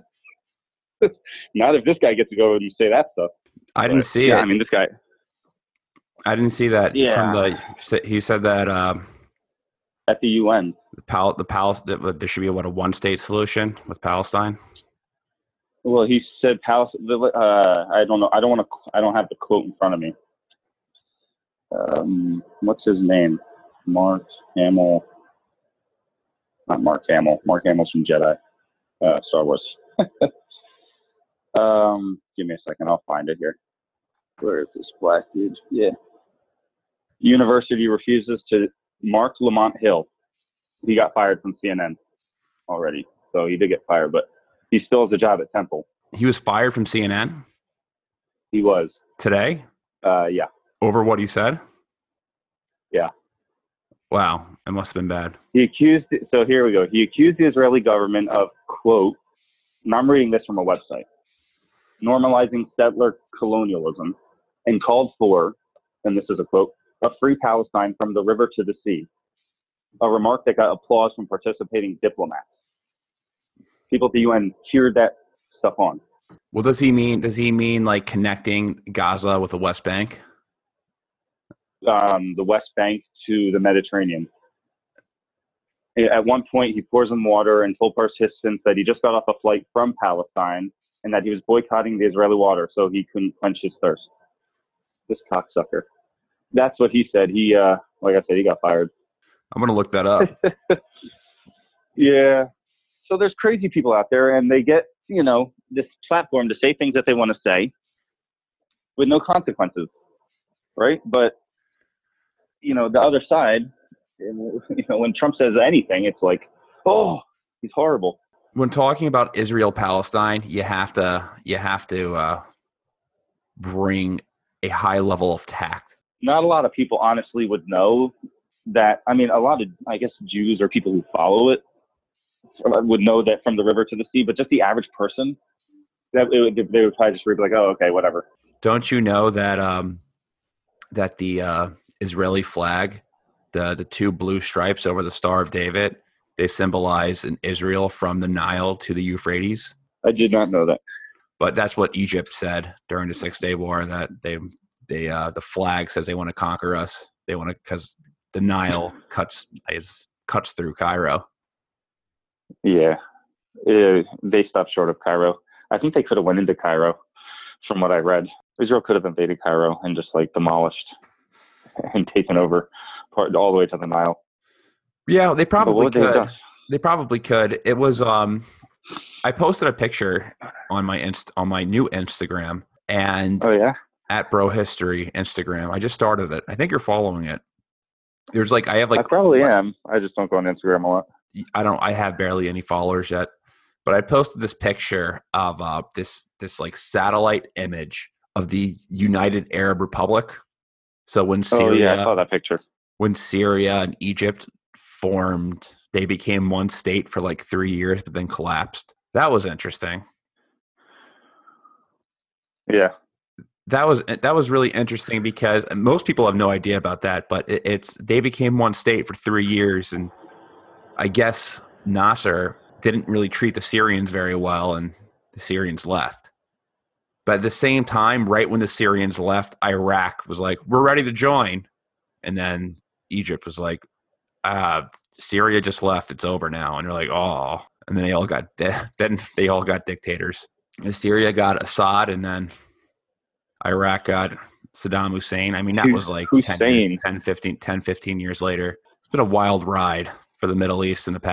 Speaker 4: Not if this guy gets to go and say that stuff.
Speaker 3: I didn't see it.
Speaker 4: I mean, this guy.
Speaker 3: I didn't see that.
Speaker 4: Yeah.
Speaker 3: He said that
Speaker 4: at the UN,
Speaker 3: there should be a one-state solution with Palestine.
Speaker 4: Well, he said Palestine. I don't know. I don't have the quote in front of me. What's his name? Mark Hamill. Not Mark Hamill. Mark Hamill's from Jedi, Star Wars. Give me a second. I'll find it here. Where is this black dude? Yeah. University refuses to Mark Lamont Hill. He got fired from CNN already, so he did get fired, but he still has a job at Temple.
Speaker 3: He was fired from CNN?
Speaker 4: He was.
Speaker 3: Today?
Speaker 4: Yeah.
Speaker 3: Over what he said?
Speaker 4: Yeah.
Speaker 3: Wow. It must have been bad.
Speaker 4: So here we go. He accused the Israeli government of, quote, and I'm reading this from a website, normalizing settler colonialism, and called for, and this is a quote, a free Palestine from the river to the sea. A remark that got applause from participating diplomats. People at the UN cheered that stuff on.
Speaker 3: Well, does he mean like connecting Gaza with the West Bank?
Speaker 4: The West Bank to the Mediterranean. At one point, he pours them water and told participants that he just got off a flight from Palestine and that he was boycotting the Israeli water so he couldn't quench his thirst. This cocksucker. That's what he said. He, like I said, he got fired.
Speaker 3: I'm going to look that up.
Speaker 4: Yeah. So there's crazy people out there, and they get, this platform to say things that they want to say with no consequences, right? But, the other side, when Trump says anything, it's like, oh, he's horrible.
Speaker 3: When talking about Israel-Palestine, you have to bring a high level of tact.
Speaker 4: Not a lot of people honestly would know that. I mean, a lot of, I guess, Jews or people who follow it would know that from the river to the sea, but just the average person, they would probably just read like, oh, okay, whatever.
Speaker 3: Don't you know that that the Israeli flag, the two blue stripes over the Star of David, they symbolize an Israel from the Nile to the Euphrates?
Speaker 4: I did not know that.
Speaker 3: But that's what Egypt said during the 6-Day War, that the flag says they want to conquer us. They want to, because the Nile cuts through Cairo.
Speaker 4: Yeah, they stopped short of Cairo. I think they could have went into Cairo, from what I read. Israel could have invaded Cairo and just demolished and taken over all the way to the Nile.
Speaker 3: Yeah, they probably could. They probably could. It was I posted a picture on my new Instagram, and
Speaker 4: oh yeah,
Speaker 3: at Bro History Instagram. I just started it. I think you're following it. There's I
Speaker 4: probably am. I just don't go on Instagram a lot.
Speaker 3: I have barely any followers yet, but I posted this picture of this satellite image of the United Arab Republic. So when Syria,
Speaker 4: I saw that picture.
Speaker 3: When Syria and Egypt formed, they became one state for 3 years, but then collapsed. That was interesting.
Speaker 4: Yeah.
Speaker 3: that was really interesting because most people have no idea about that, but they became one state for 3 years, and I guess Nasser didn't really treat the Syrians very well, and the Syrians left. But at the same time, right when the Syrians left, Iraq was like, "We're ready to join," and then Egypt was like, "Syria just left; it's over now." And they're like, "Oh," and then they all got dictators. And Syria got Assad, and then Iraq got Saddam Hussein. I mean, that was like 10, 15 years later. It's been a wild ride for the Middle East in the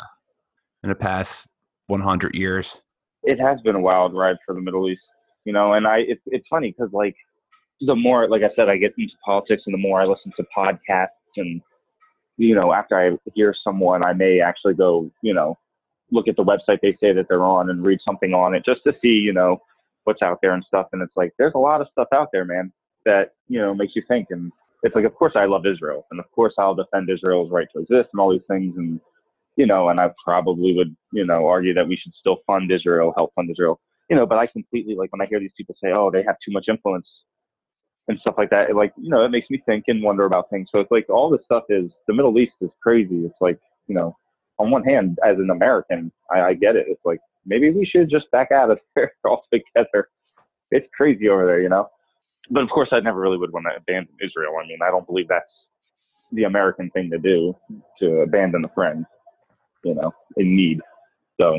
Speaker 3: past 100 years.
Speaker 4: It has been a wild ride for the Middle East, and it's funny because like the more, like I said, I get into politics and the more I listen to podcasts and, after I hear someone, I may actually go, look at the website they say that they're on and read something on it just to see, what's out there and stuff. And it's like, there's a lot of stuff out there, man, that, makes you think. And it's like, of course I love Israel, and of course I'll defend Israel's right to exist and all these things. And, and I probably would, argue that we should still fund Israel, help fund Israel, but I completely, like, when I hear these people say, oh, they have too much influence and stuff like that, it makes me think and wonder about things. So it's like all this stuff the Middle East is crazy. It's like, on one hand, as an American, I get it. It's like, maybe we should just back out of there altogether. It's crazy over there, But of course, I never really would want to abandon Israel. I mean, I don't believe that's the American thing to do, to abandon a friend, in need. So,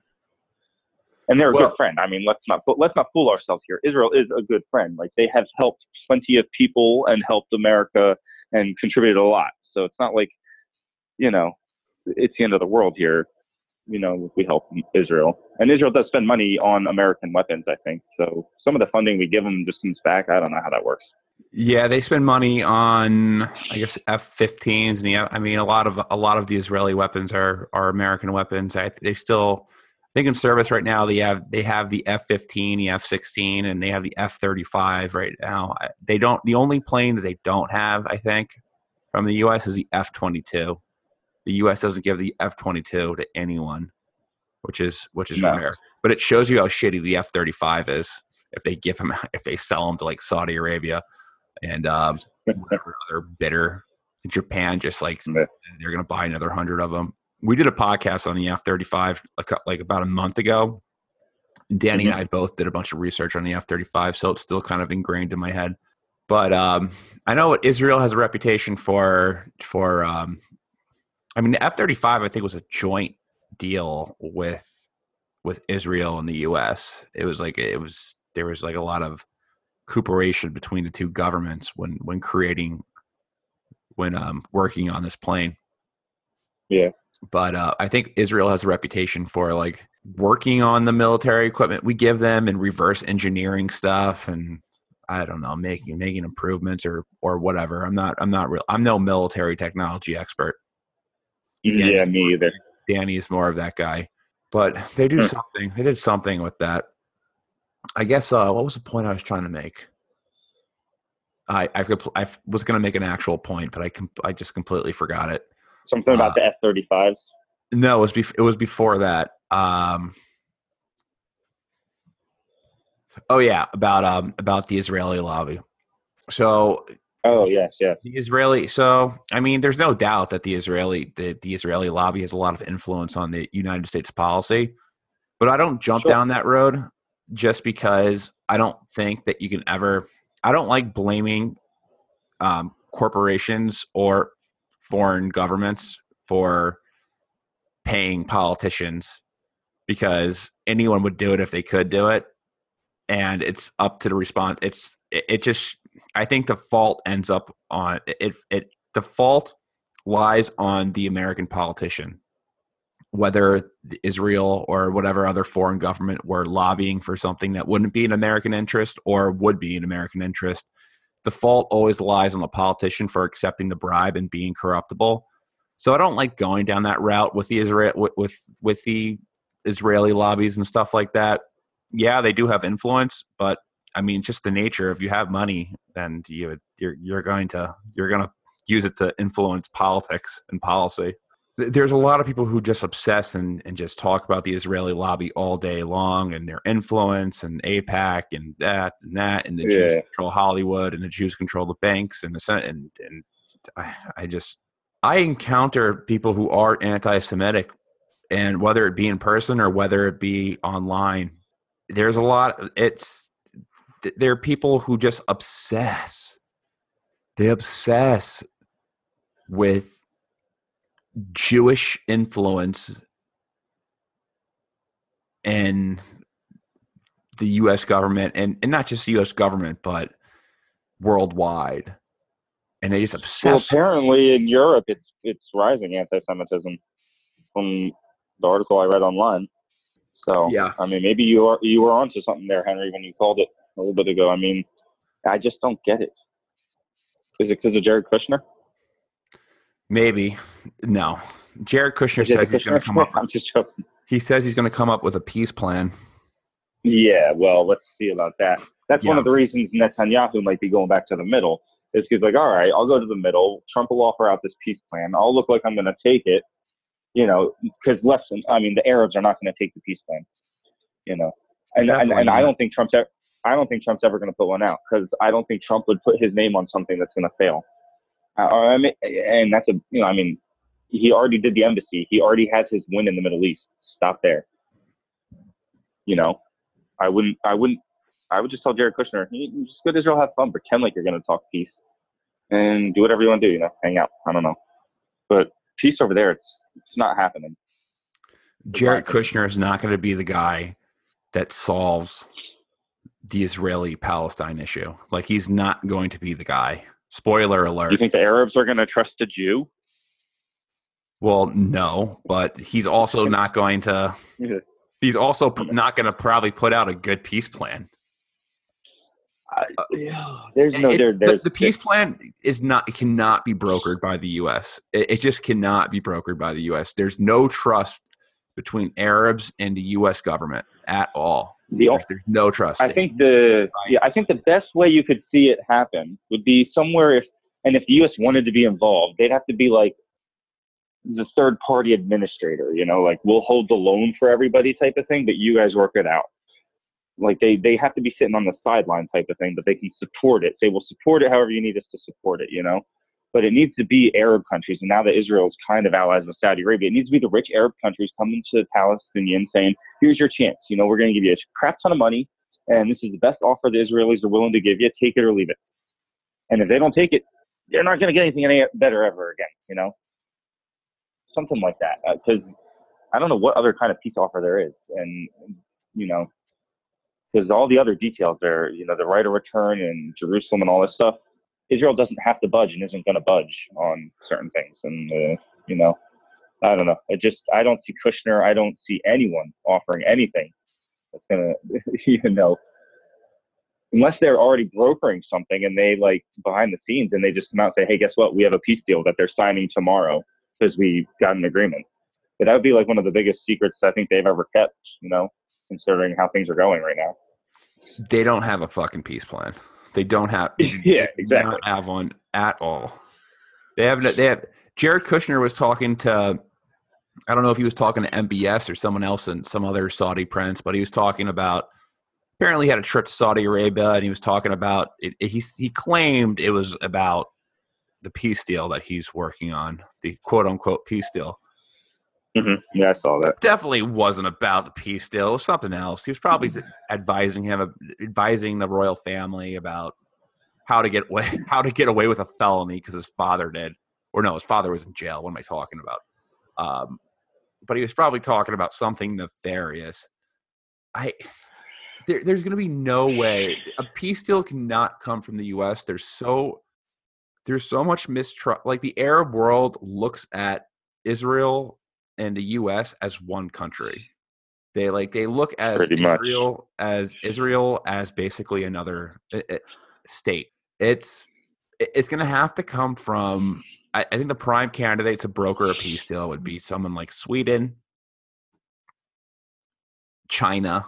Speaker 4: and they're a good friend. I mean, let's not fool ourselves here. Israel is a good friend. Like, they have helped plenty of people and helped America and contributed a lot. So it's not like, it's the end of the world here. If we help Israel. And Israel does spend money on American weapons, I think. So some of the funding we give them just comes back. I don't know how that works.
Speaker 3: Yeah, they spend money on, I guess, F-15s, and I mean, a lot of the Israeli weapons are American weapons. I think in service right now they have the F-15, the F-16, and they have the F-35 right now. The only plane that they don't have, I think, from the U.S. is the F-22. The U.S. doesn't give the F-22 to anyone, which is rare. But it shows you how shitty the F-35 is if they sell them to like Saudi Arabia and whatever other bidder. Japan just like they're going to buy another 100 of them. We did a podcast on the F-35 like about a month ago. Danny and I both did a bunch of research on the F-35, so it's still kind of ingrained in my head. But I know Israel has a reputation for I mean, the F-35, I think, was a joint deal with Israel and the U.S. There was like a lot of cooperation between the two governments when working on this plane.
Speaker 4: Yeah.
Speaker 3: But I think Israel has a reputation for like working on the military equipment we give them and reverse engineering stuff, and I don't know, making improvements or whatever. I'm no military technology expert.
Speaker 4: Yeah, me either.
Speaker 3: Danny is more of that guy, but they do something. They did something with that. I guess. What was the point I was trying to make? I was going to make an actual point, but I just completely forgot it.
Speaker 4: Something about the F-35s.
Speaker 3: No, it was before that. Oh yeah, about the Israeli lobby. So.
Speaker 4: Oh yes.
Speaker 3: The Israeli. So I mean, there's no doubt that the Israeli lobby has a lot of influence on the United States policy, but I don't jump down that road just because I don't think that you can ever. I don't like blaming corporations or foreign governments for paying politicians, because anyone would do it if they could do it, and it's up to the response. It just. I think the fault ends up on it. The fault lies on the American politician, whether Israel or whatever other foreign government were lobbying for something that wouldn't be in American interest or would be in American interest. The fault always lies on the politician for accepting the bribe and being corruptible. So I don't like going down that route with the with the Israeli lobbies and stuff like that. Yeah, they do have influence, but I mean, just the nature. If you have money, then you're going to use it to influence politics and policy. there's a lot of people who just obsess and just talk about the Israeli lobby all day long and their influence and AIPAC and that and the Jews
Speaker 4: Yeah.
Speaker 3: control Hollywood and the Jews control the banks and the Senate and I encounter people who are anti-Semitic, and whether it be in person or whether it be online, there's a lot. There are people who just obsess. They obsess with Jewish influence in the U.S. government, and not just the U.S. government, but worldwide. And they just obsess.
Speaker 4: Well, apparently in Europe, it's rising anti-Semitism from the article I read online. So,
Speaker 3: Yeah.
Speaker 4: I mean, maybe you were onto something there, Henry, when you called it a little bit ago. I mean, I just don't get it. Is it because of Jared Kushner?
Speaker 3: Maybe. No. Jared Kushner says he's going to come up.
Speaker 4: I'm just joking.
Speaker 3: He says he's going to come up with a peace plan.
Speaker 4: Yeah, well, let's see about that. That's one of the reasons Netanyahu might be going back to the middle. Is he's like, all right, I'll go to the middle. Trump will offer out this peace plan. I'll look like I'm going to take it, because listen, I mean, the Arabs are not going to take the peace plan, and I don't think Trump's ever going to put one out, because I don't think Trump would put his name on something that's going to fail. I mean, and that's he already did the embassy. He already has his win in the Middle East. Stop there. I would just tell Jared Kushner, just go to Israel, have fun, pretend like you're going to talk peace, and do whatever you want to do, hang out. I don't know. But peace over there, it's not happening.
Speaker 3: Jared Kushner is not going to be the guy that solves the Israeli-Palestine issue. Like, he's not going to be the guy. Spoiler alert.
Speaker 4: Do you think the Arabs are going to trust a Jew?
Speaker 3: Well, no, but he's also not going to – he's also not going to probably put out a good peace plan.
Speaker 4: The
Speaker 3: peace plan cannot be brokered by the U.S. It just cannot be brokered by the U.S. There's no trust between Arabs and the U.S. government at all. There's no trust.
Speaker 4: I think the best way you could see it happen would be somewhere if the U.S. wanted to be involved, they'd have to be like the third party administrator, like we'll hold the loan for everybody type of thing, but you guys work it out. Like they have to be sitting on the sideline type of thing, but they can support it. Say, we'll support it however you need us to support it, But it needs to be Arab countries. And now that Israel is kind of allies with Saudi Arabia, it needs to be the rich Arab countries coming to the Palestinians saying, here's your chance. We're going to give you a crap ton of money, and this is the best offer the Israelis are willing to give you. Take it or leave it. And if they don't take it, they're not going to get anything any better ever again, Something like that. Because I don't know what other kind of peace offer there is. And, because all the other details there, the right of return and Jerusalem and all this stuff, Israel doesn't have to budge and isn't going to budge on certain things. And, I don't know. I don't see Kushner. I don't see anyone offering anything that's going to, unless they're already brokering something and they like behind the scenes and they just come out and say, hey, guess what? We have a peace deal that they're signing tomorrow because we got an agreement. But that would be like one of the biggest secrets I think they've ever kept, considering how things are going right now.
Speaker 3: They don't have a fucking peace plan. They don't have.
Speaker 4: Yeah, exactly.
Speaker 3: They don't have one at all. They have. Jared Kushner was talking to. I don't know if he was talking to MBS or someone else and some other Saudi prince, but he was talking about. Apparently, he had a trip to Saudi Arabia, and he was talking about. He claimed it was about the peace deal that he's working on, the quote unquote peace deal.
Speaker 4: Mm-hmm. Yeah, I saw that.
Speaker 3: Definitely wasn't about the peace deal. It was something else. He was probably advising the royal family about how to get away with a felony because his father did. Or no, his father was in jail. What am I talking about? But he was probably talking about something nefarious. There's going to be no way a peace deal cannot come from the U.S. There's so much mistrust. Like, the Arab world looks at Israel and the U.S. as one country. They look at Israel as basically another state. It's going to have to come from. I think the prime candidate to broker a peace deal would be someone like Sweden, China.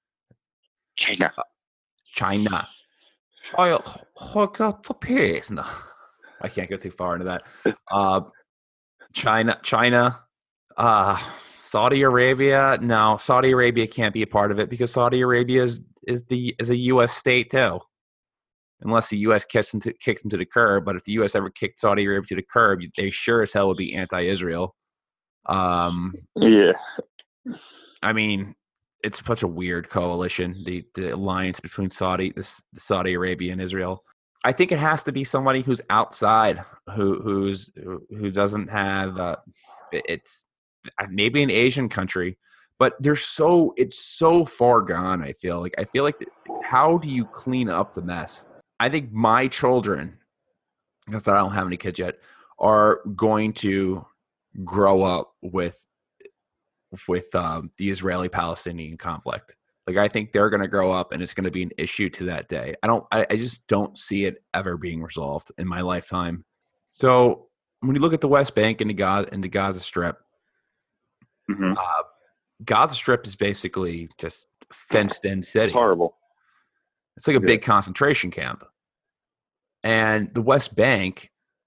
Speaker 3: I can't go too far into that. China, Saudi Arabia. No, Saudi Arabia can't be a part of it because Saudi Arabia is a U.S. state too. Unless the U.S. kicks them to the curb, but if the U.S. ever kicked Saudi Arabia to the curb, they sure as hell would be anti-Israel.
Speaker 4: Yeah.
Speaker 3: I mean, it's such a weird coalition, the alliance between Saudi Arabia and Israel. I think it has to be somebody who's outside, who doesn't have. It's maybe an Asian country, but it's so far gone. I feel like how do you clean up the mess? I think my children, because I don't have any kids yet, are going to grow up with the Israeli-Palestinian conflict. Like, I think they're going to grow up and it's going to be an issue to that day. I just don't see it ever being resolved in my lifetime. So when you look at the West Bank and the Gaza Strip,
Speaker 4: Mm-hmm.
Speaker 3: Gaza Strip is basically just fenced-in city.
Speaker 4: It's horrible.
Speaker 3: It's like a big concentration camp. And the West Bank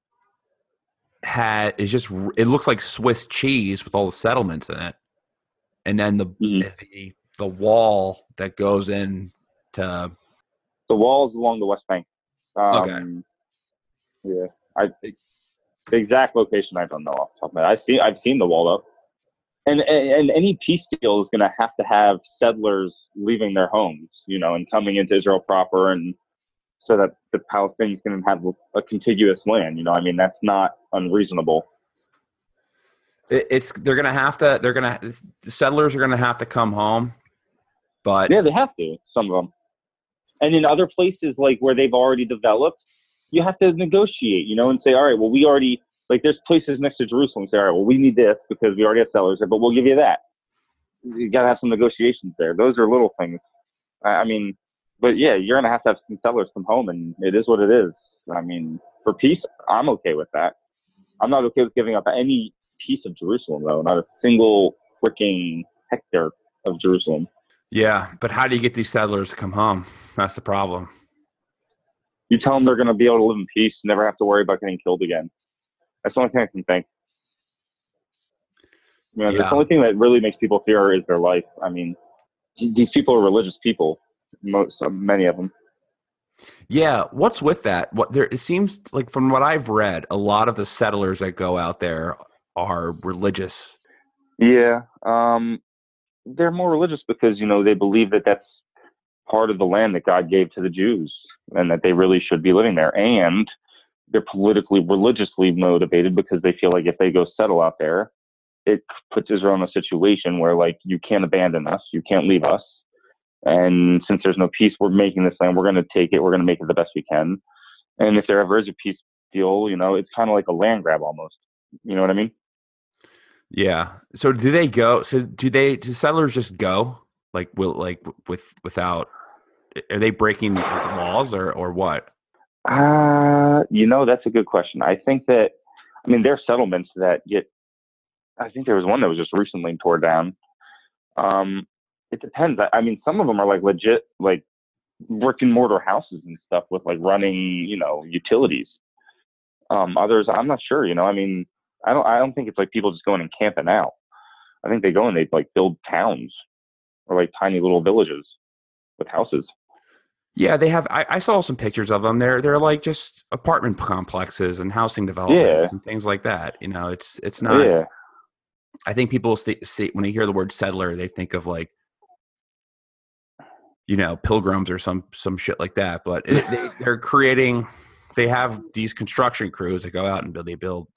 Speaker 3: it looks like Swiss cheese with all the settlements in it. And then the wall that goes in to
Speaker 4: the walls along the West Bank.
Speaker 3: Okay.
Speaker 4: Yeah. The exact location I don't know off the top of my head. I've seen the wall though. And any peace deal is going to have settlers leaving their homes, and coming into Israel proper, and so that the Palestinians can have a contiguous land. That's not unreasonable.
Speaker 3: The settlers are going to have to come home, but
Speaker 4: yeah, they have to, some of them. And in other places, like where they've already developed, you have to negotiate, and say, all right, well, we already, like there's places next to Jerusalem, say, all right, well, we need this because we already have settlers there, but we'll give you that. You got to have some negotiations there. Those are little things. But yeah, you're going to have some settlers come home, and it is what it is. For peace, I'm okay with that. I'm not okay with giving up any piece of Jerusalem, though, not a single freaking hectare of Jerusalem.
Speaker 3: Yeah, but how do you get these settlers to come home? That's the problem.
Speaker 4: You tell them they're going to be able to live in peace, never have to worry about getting killed again. That's the only thing I can think. The only thing that really makes people fear is their life. These people are religious people, many of them.
Speaker 3: Yeah, what's with that? It seems like from what I've read, a lot of the settlers that go out there are religious.
Speaker 4: Yeah, they're more religious because they believe that that's part of the land that God gave to the Jews, and that they really should be living there. And they're religiously motivated because they feel like if they go settle out there, it puts Israel in a situation where, like, you can't abandon us, you can't leave us. And since there's no peace, we're making this land, we're going to take it, we're going to make it the best we can. And if there ever is a peace deal, it's kind of like a land grab almost. You know what I mean?
Speaker 3: Yeah. So do they go? So do settlers just go without? Are they breaking the laws or what?
Speaker 4: That's a good question. I think that, there are settlements that get. I think there was one that was just recently tore down. It depends. Some of them are like legit, like brick and mortar houses and stuff with like running, utilities. Others, I'm not sure. I don't think it's like people just going and camping out. I think they go and they like build towns or like tiny little villages with houses.
Speaker 3: Yeah, they have. I saw some pictures of them. They're like just apartment complexes and housing developments and things like that. It's not.
Speaker 4: Yeah.
Speaker 3: I think people see when they hear the word settler, they think of like, pilgrims or some shit like that. But they're creating. They have these construction crews that go out and they build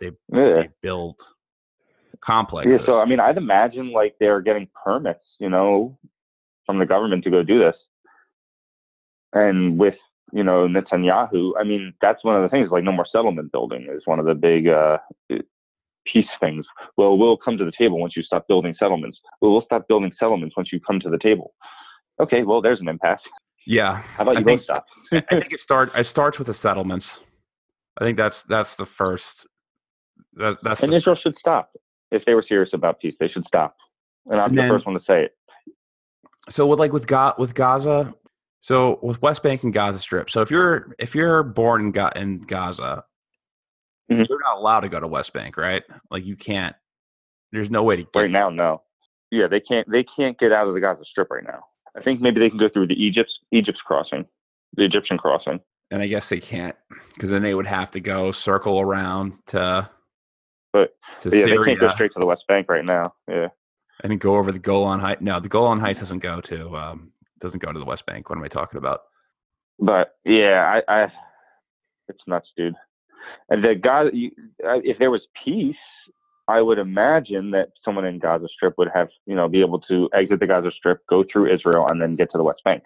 Speaker 3: complexes.
Speaker 4: Yeah, so I'd imagine like they're getting permits, from the government to go do this. And with Netanyahu, that's one of the things. Like, no more settlement building is one of the big peace things. Well, we'll come to the table once you stop building settlements. We'll stop building settlements once you come to the table. Okay, well, there's an impasse.
Speaker 3: Yeah.
Speaker 4: How about you both stop?
Speaker 3: I think it starts with the settlements. I think that's the first. And
Speaker 4: Israel should stop. If they were serious about peace, they should stop. And I'm the first one to say it.
Speaker 3: So with Gaza, so with West Bank and Gaza Strip. So if you're born in Gaza,
Speaker 4: Mhm.
Speaker 3: You're not allowed to go to West Bank, right? Like you can't. There's no way to get.
Speaker 4: Right now, no. Yeah, they can't get out of the Gaza Strip right now. I think maybe they can go through the Egypt's crossing, the Egyptian crossing.
Speaker 3: And I guess they can't because then they would have to go circle around to
Speaker 4: But yeah, they
Speaker 3: Syria
Speaker 4: can't go straight to the West Bank right now. Yeah.
Speaker 3: and then go over the Golan Heights. No, the Golan Heights doesn't go to the West Bank. What am I talking about?
Speaker 4: But yeah, I it's nuts, dude. And if there was peace, I would imagine that someone in Gaza Strip would have, be able to exit the Gaza Strip, go through Israel, and then get to the West Bank.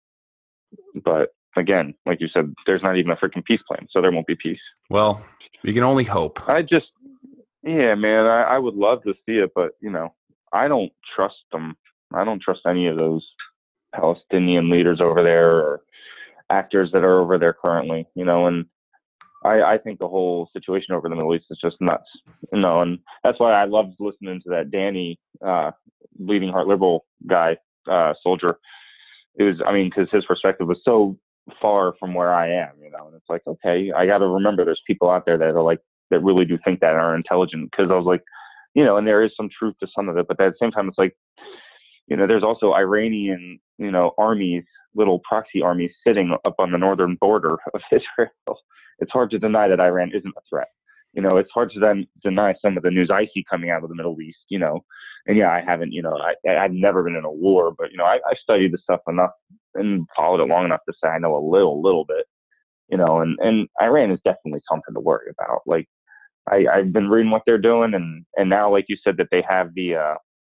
Speaker 4: But again, like you said, there's not even a freaking peace plan, so there won't be peace.
Speaker 3: Well, we can only hope.
Speaker 4: Yeah, man, I would love to see it, but, I don't trust them. I don't trust any of those Palestinian leaders over there or actors that are over there currently, and I think the whole situation over in the Middle East is just nuts, and that's why I loved listening to that Danny, Bleeding Heart Liberal guy, soldier. It was, because his perspective was so far from where I am, and it's like, okay, I got to remember there's people out there that are like, that really do think that and are intelligent. Cause I was like, and there is some truth to some of it, but at the same time, it's like, there's also Iranian, armies, little proxy armies sitting up on the northern border of Israel. It's hard to deny that Iran isn't a threat. It's hard to then deny some of the news I see coming out of the Middle East, and yeah, I haven't, I've never been in a war, but, I studied the stuff enough and followed it long enough to say I know a little bit, and Iran is definitely something to worry about. Like, I've been reading what they're doing, and now, like you said, that they have the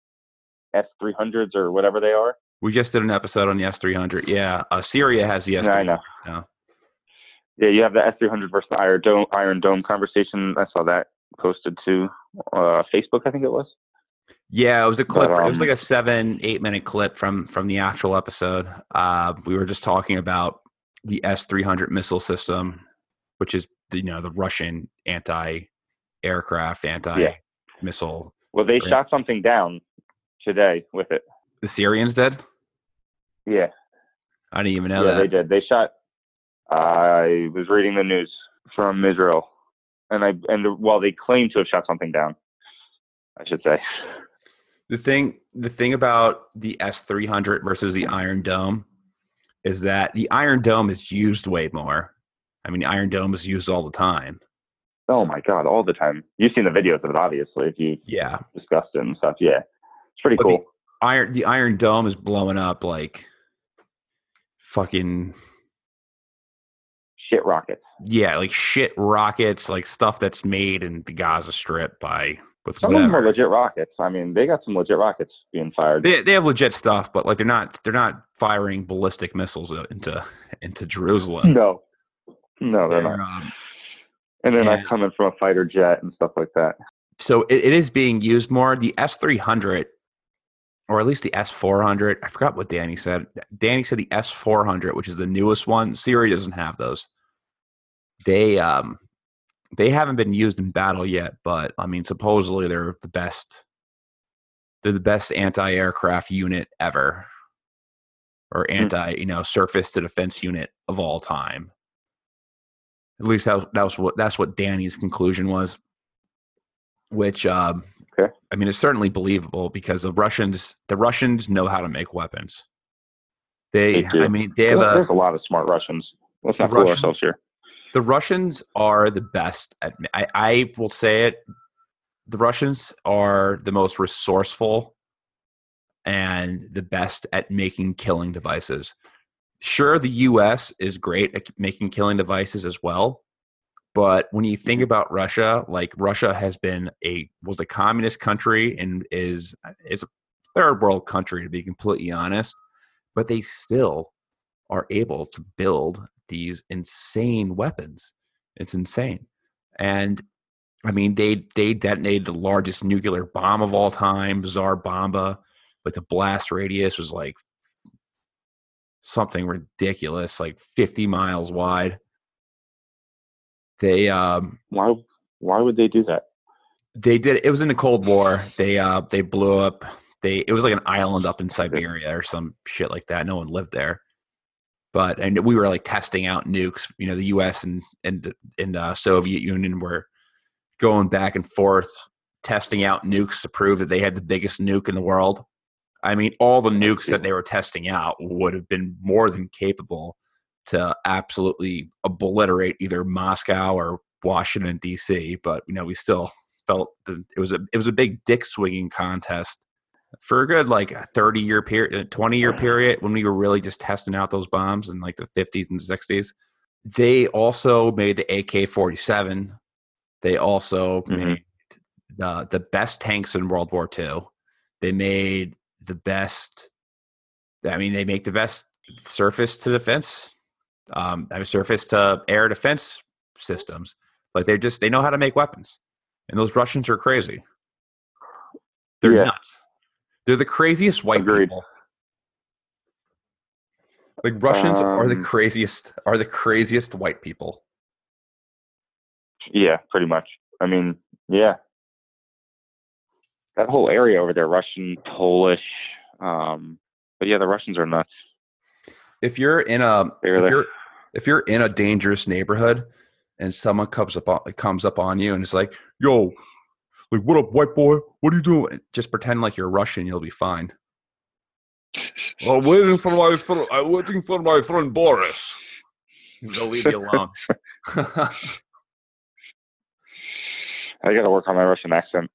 Speaker 4: S-300s or whatever they are.
Speaker 3: We just did an episode on the S-300. Yeah, Syria has the S-300.
Speaker 4: Yeah, I know.
Speaker 3: Yeah.
Speaker 4: Yeah, you have the S-300 versus the Iron Dome conversation. I saw that posted to Facebook, I think it was.
Speaker 3: Yeah, it was a clip.
Speaker 4: But,
Speaker 3: it was like a 7-8 minute clip from the actual episode. We were just talking about the S-300 missile system, which is the Russian anti-aircraft, anti-missile.
Speaker 4: Well, they shot something down today with it.
Speaker 3: The Syrians did?
Speaker 4: Yeah.
Speaker 3: I didn't even know that.
Speaker 4: Yeah, they did. They shot. I was reading the news from Israel, and they claim to have shot something down, I should say.
Speaker 3: The thing about the S-300 versus the Iron Dome is that the Iron Dome is used way more. The Iron Dome is used all the time.
Speaker 4: Oh my God, all the time. You've seen the videos of it, obviously, if you discussed it and stuff. Yeah, it's pretty cool.
Speaker 3: The Iron Dome is blowing up like fucking
Speaker 4: shit rockets.
Speaker 3: Yeah, like shit rockets, like stuff that's made in the Gaza Strip with
Speaker 4: some
Speaker 3: whatever.
Speaker 4: of them are legit rockets. They got some legit rockets being fired.
Speaker 3: They have legit stuff, but like they're not firing ballistic missiles into Jerusalem.
Speaker 4: No, they're not. And they're not coming from a fighter jet and stuff like that.
Speaker 3: So it is being used more. The S-300, or at least the S-400. I forgot what Danny said. Danny said the S-400, which is the newest one. Syria doesn't have those. They haven't been used in battle yet, but supposedly they're the best. They're the best anti-aircraft unit ever, or surface to defense unit of all time. At least that's what Danny's conclusion was. Which it's certainly believable because the Russians know how to make weapons. They have
Speaker 4: there's a lot of smart Russians. Let's not fool ourselves here.
Speaker 3: The Russians are the best at. I will say it. The Russians are the most resourceful and the best at making killing devices. Sure, the U.S. is great at making killing devices as well. But when you think about Russia, like Russia was a communist country and is a third world country, to be completely honest, but they still are able to build these insane weapons. It's insane. And they detonated the largest nuclear bomb of all time, Tsar Bomba. Like the blast radius was like something ridiculous, like 50 miles wide. They
Speaker 4: why would they do that?
Speaker 3: They did. It was in the Cold War. They blew up. It was like an island up in Siberia or some shit like that. No one lived there. And we were like testing out nukes. The U.S. and the Soviet Union were going back and forth, testing out nukes to prove that they had the biggest nuke in the world. I mean, all the nukes that they were testing out would have been more than capable to absolutely obliterate either Moscow or Washington, D.C. But, we still felt that it was a big dick swinging contest for a good, like, a 30-year period, 20-year period when we were really just testing out those bombs in, like, the 50s and 60s. They also made the AK-47. They also made the best tanks in World War II. They made the best. They make the best surface to defense, surface to air defense systems. Like they know how to make weapons, and those Russians are crazy. They're nuts. They're the craziest white people. Like Russians are the craziest. Are the craziest white people.
Speaker 4: Yeah, pretty much. I mean, yeah. That whole area over there, Russian, Polish, but yeah, the Russians are nuts.
Speaker 3: If you're in a dangerous neighborhood and someone comes up on you and it's like, "Yo, like what up, white boy? What are you doing?" Just pretend like you're Russian, you'll be fine. I'm waiting for my friend Boris. They'll leave you alone.
Speaker 4: I got to work on my Russian accent.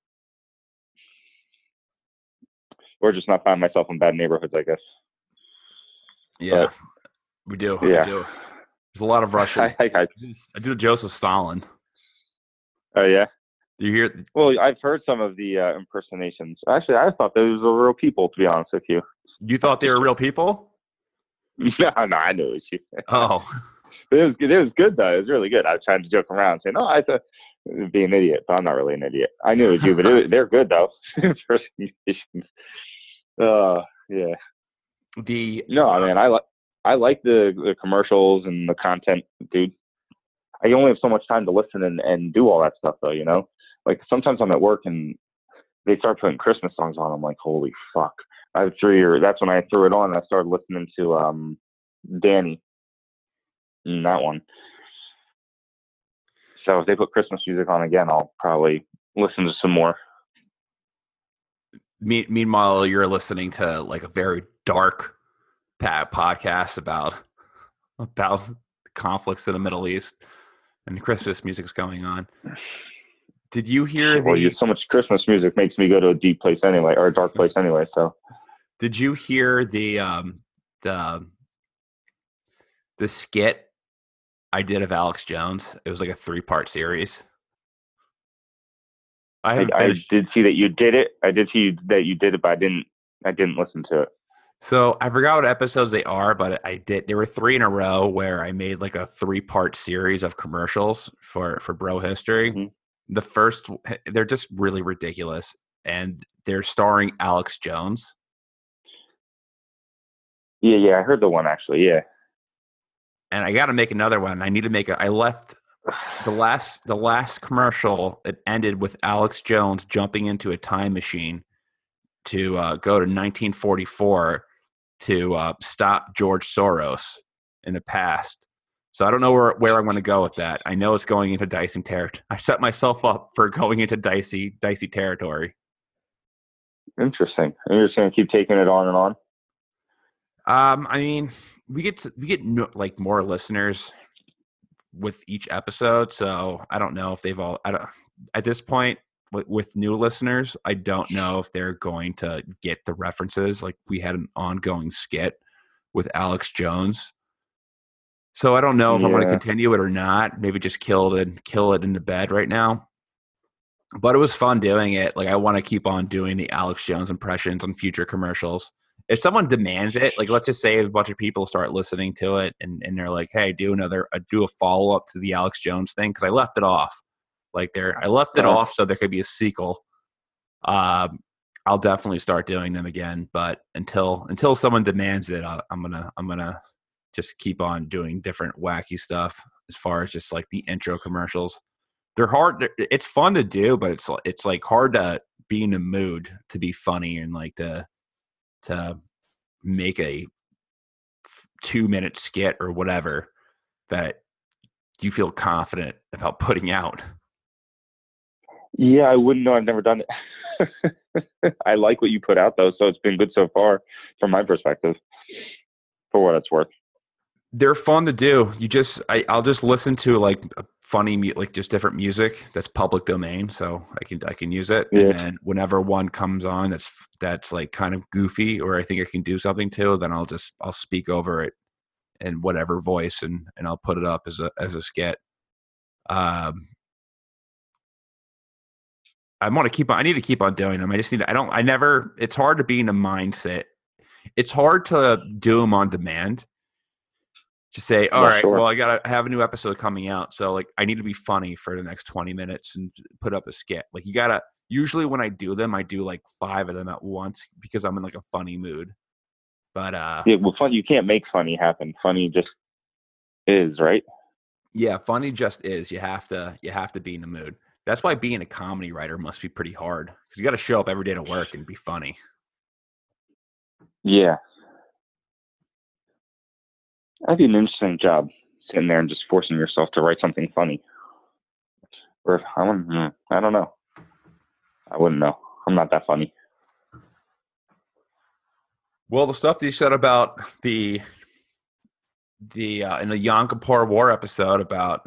Speaker 4: Or just not find myself in bad neighborhoods, I guess.
Speaker 3: Yeah, but, we do. Yeah. There's a lot of Russian. I do Joseph Stalin.
Speaker 4: Oh, yeah?
Speaker 3: Do you hear?
Speaker 4: Well, I've heard some of the impersonations. Actually, I thought those were real people, to be honest with you.
Speaker 3: You thought they were real people?
Speaker 4: No, I knew it was you.
Speaker 3: Oh.
Speaker 4: It was good, though. It was really good. I was trying to joke around, saying, I thought be an idiot, but I'm not really an idiot. I knew it was you, but they're good, though. Impersonations. Yeah. I like the commercials and the content, dude. I only have so much time to listen and do all that stuff, though. Like sometimes I'm at work and they start putting Christmas songs on. I'm like, holy fuck! That's when I threw it on. And I started listening to Danny, and that one. So if they put Christmas music on again, I'll probably listen to some more.
Speaker 3: Meanwhile, you're listening to like a very dark podcast about conflicts in the Middle East, and Christmas music's going on. Did you hear?
Speaker 4: So much Christmas music makes me go to a deep place anyway, or a dark place anyway. So,
Speaker 3: did you hear the skit I did of Alex Jones? It was like a 3-part series.
Speaker 4: I did see that you did it. I did see that you did it, but I didn't listen to it.
Speaker 3: So I forgot what episodes they are, but I did. There were 3 in a row where I made like a 3-part series of commercials for Bro History. Mm-hmm. The first, they're just really ridiculous, and they're starring Alex Jones.
Speaker 4: Yeah, I heard the one actually. Yeah,
Speaker 3: and I got to make another one. I need to make I left the last commercial. It ended with Alex Jones jumping into a time machine to go to 1944 to stop George Soros in the past. So I don't know where I'm going to go with that. I know it's going into dicey territory. I set myself up for going into dicey territory.
Speaker 4: Interesting. And you're just going to keep taking it on and on?
Speaker 3: I mean, we get like more listeners with each episode, so I don't know if they've all. At this point with new listeners, I don't know if they're going to get the references. Like we had an ongoing skit with Alex Jones, so I don't know if I'm going to continue it or not. Maybe just kill it in the bed right now. But it was fun doing it. Like I want to keep on doing the Alex Jones impressions on future commercials. If someone demands it, like let's just say a bunch of people start listening to it and they're like, "Hey, do a follow up to the Alex Jones thing," because I left it off. I left it off so there could be a sequel. I'll definitely start doing them again, but until someone demands it, I'm gonna just keep on doing different wacky stuff. As far as just like the intro commercials, they're hard. It's fun to do, but it's like hard to be in the mood to be funny and like to make a 2-minute skit or whatever that you feel confident about putting out.
Speaker 4: Yeah, I wouldn't know. I've never done it. I like what you put out though, so it's been good so far from my perspective. For what it's worth.
Speaker 1: They're fun to do. I'll just listen to like funny, like just different music that's public domain, so I can use it.
Speaker 4: Yeah.
Speaker 1: And then whenever one comes on that's like kind of goofy, or I think I can do something to, then I'll speak over it in whatever voice, and I'll put it up as a skit. I need to keep on doing them. It's hard to be in a mindset. It's hard to do them on demand. To say, all right, well, I got to have a new episode coming out. So like, I need to be funny for the next 20 minutes and put up a skit. Like usually when I do them, I do like 5 of them at once because I'm in like a funny mood. But,
Speaker 4: yeah, well, funny, you can't make funny happen. Funny just is, right?
Speaker 1: Yeah. Funny just is. You have to be in the mood. That's why being a comedy writer must be pretty hard, because you got to show up every day to work and be funny.
Speaker 4: Yeah. That'd be an interesting job, sitting there and just forcing yourself to write something funny. Or I don't know. I wouldn't know. I'm not that funny.
Speaker 1: Well, the stuff that you said about the in the Yom Kippur War episode about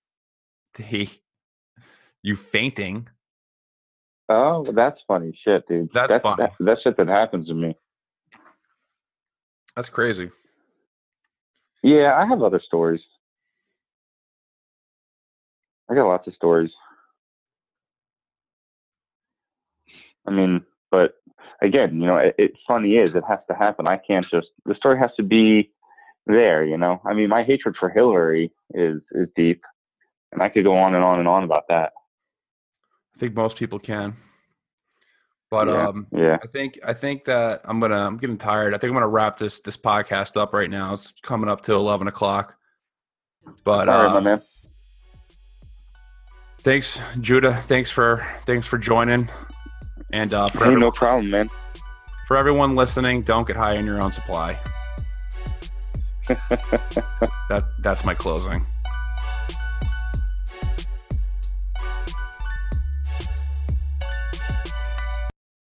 Speaker 1: you fainting.
Speaker 4: Oh, that's funny shit, dude.
Speaker 1: That's funny.
Speaker 4: That's shit that happens to me.
Speaker 1: That's crazy.
Speaker 4: Yeah, I have other stories. I got lots of stories. I mean, but again, it's funny it has to happen. I can't the story has to be there, I mean, my hatred for Hillary is deep, and I could go on and on and on about that.
Speaker 1: I think most people can. But
Speaker 4: yeah.
Speaker 1: I think that I'm getting tired. I think I'm gonna wrap this podcast up right now. It's coming up to 11 o'clock. But
Speaker 4: all right, my man.
Speaker 1: Thanks, Judah. Thanks for joining. And
Speaker 4: no problem, man.
Speaker 1: For everyone listening, don't get high on your own supply. That's my closing.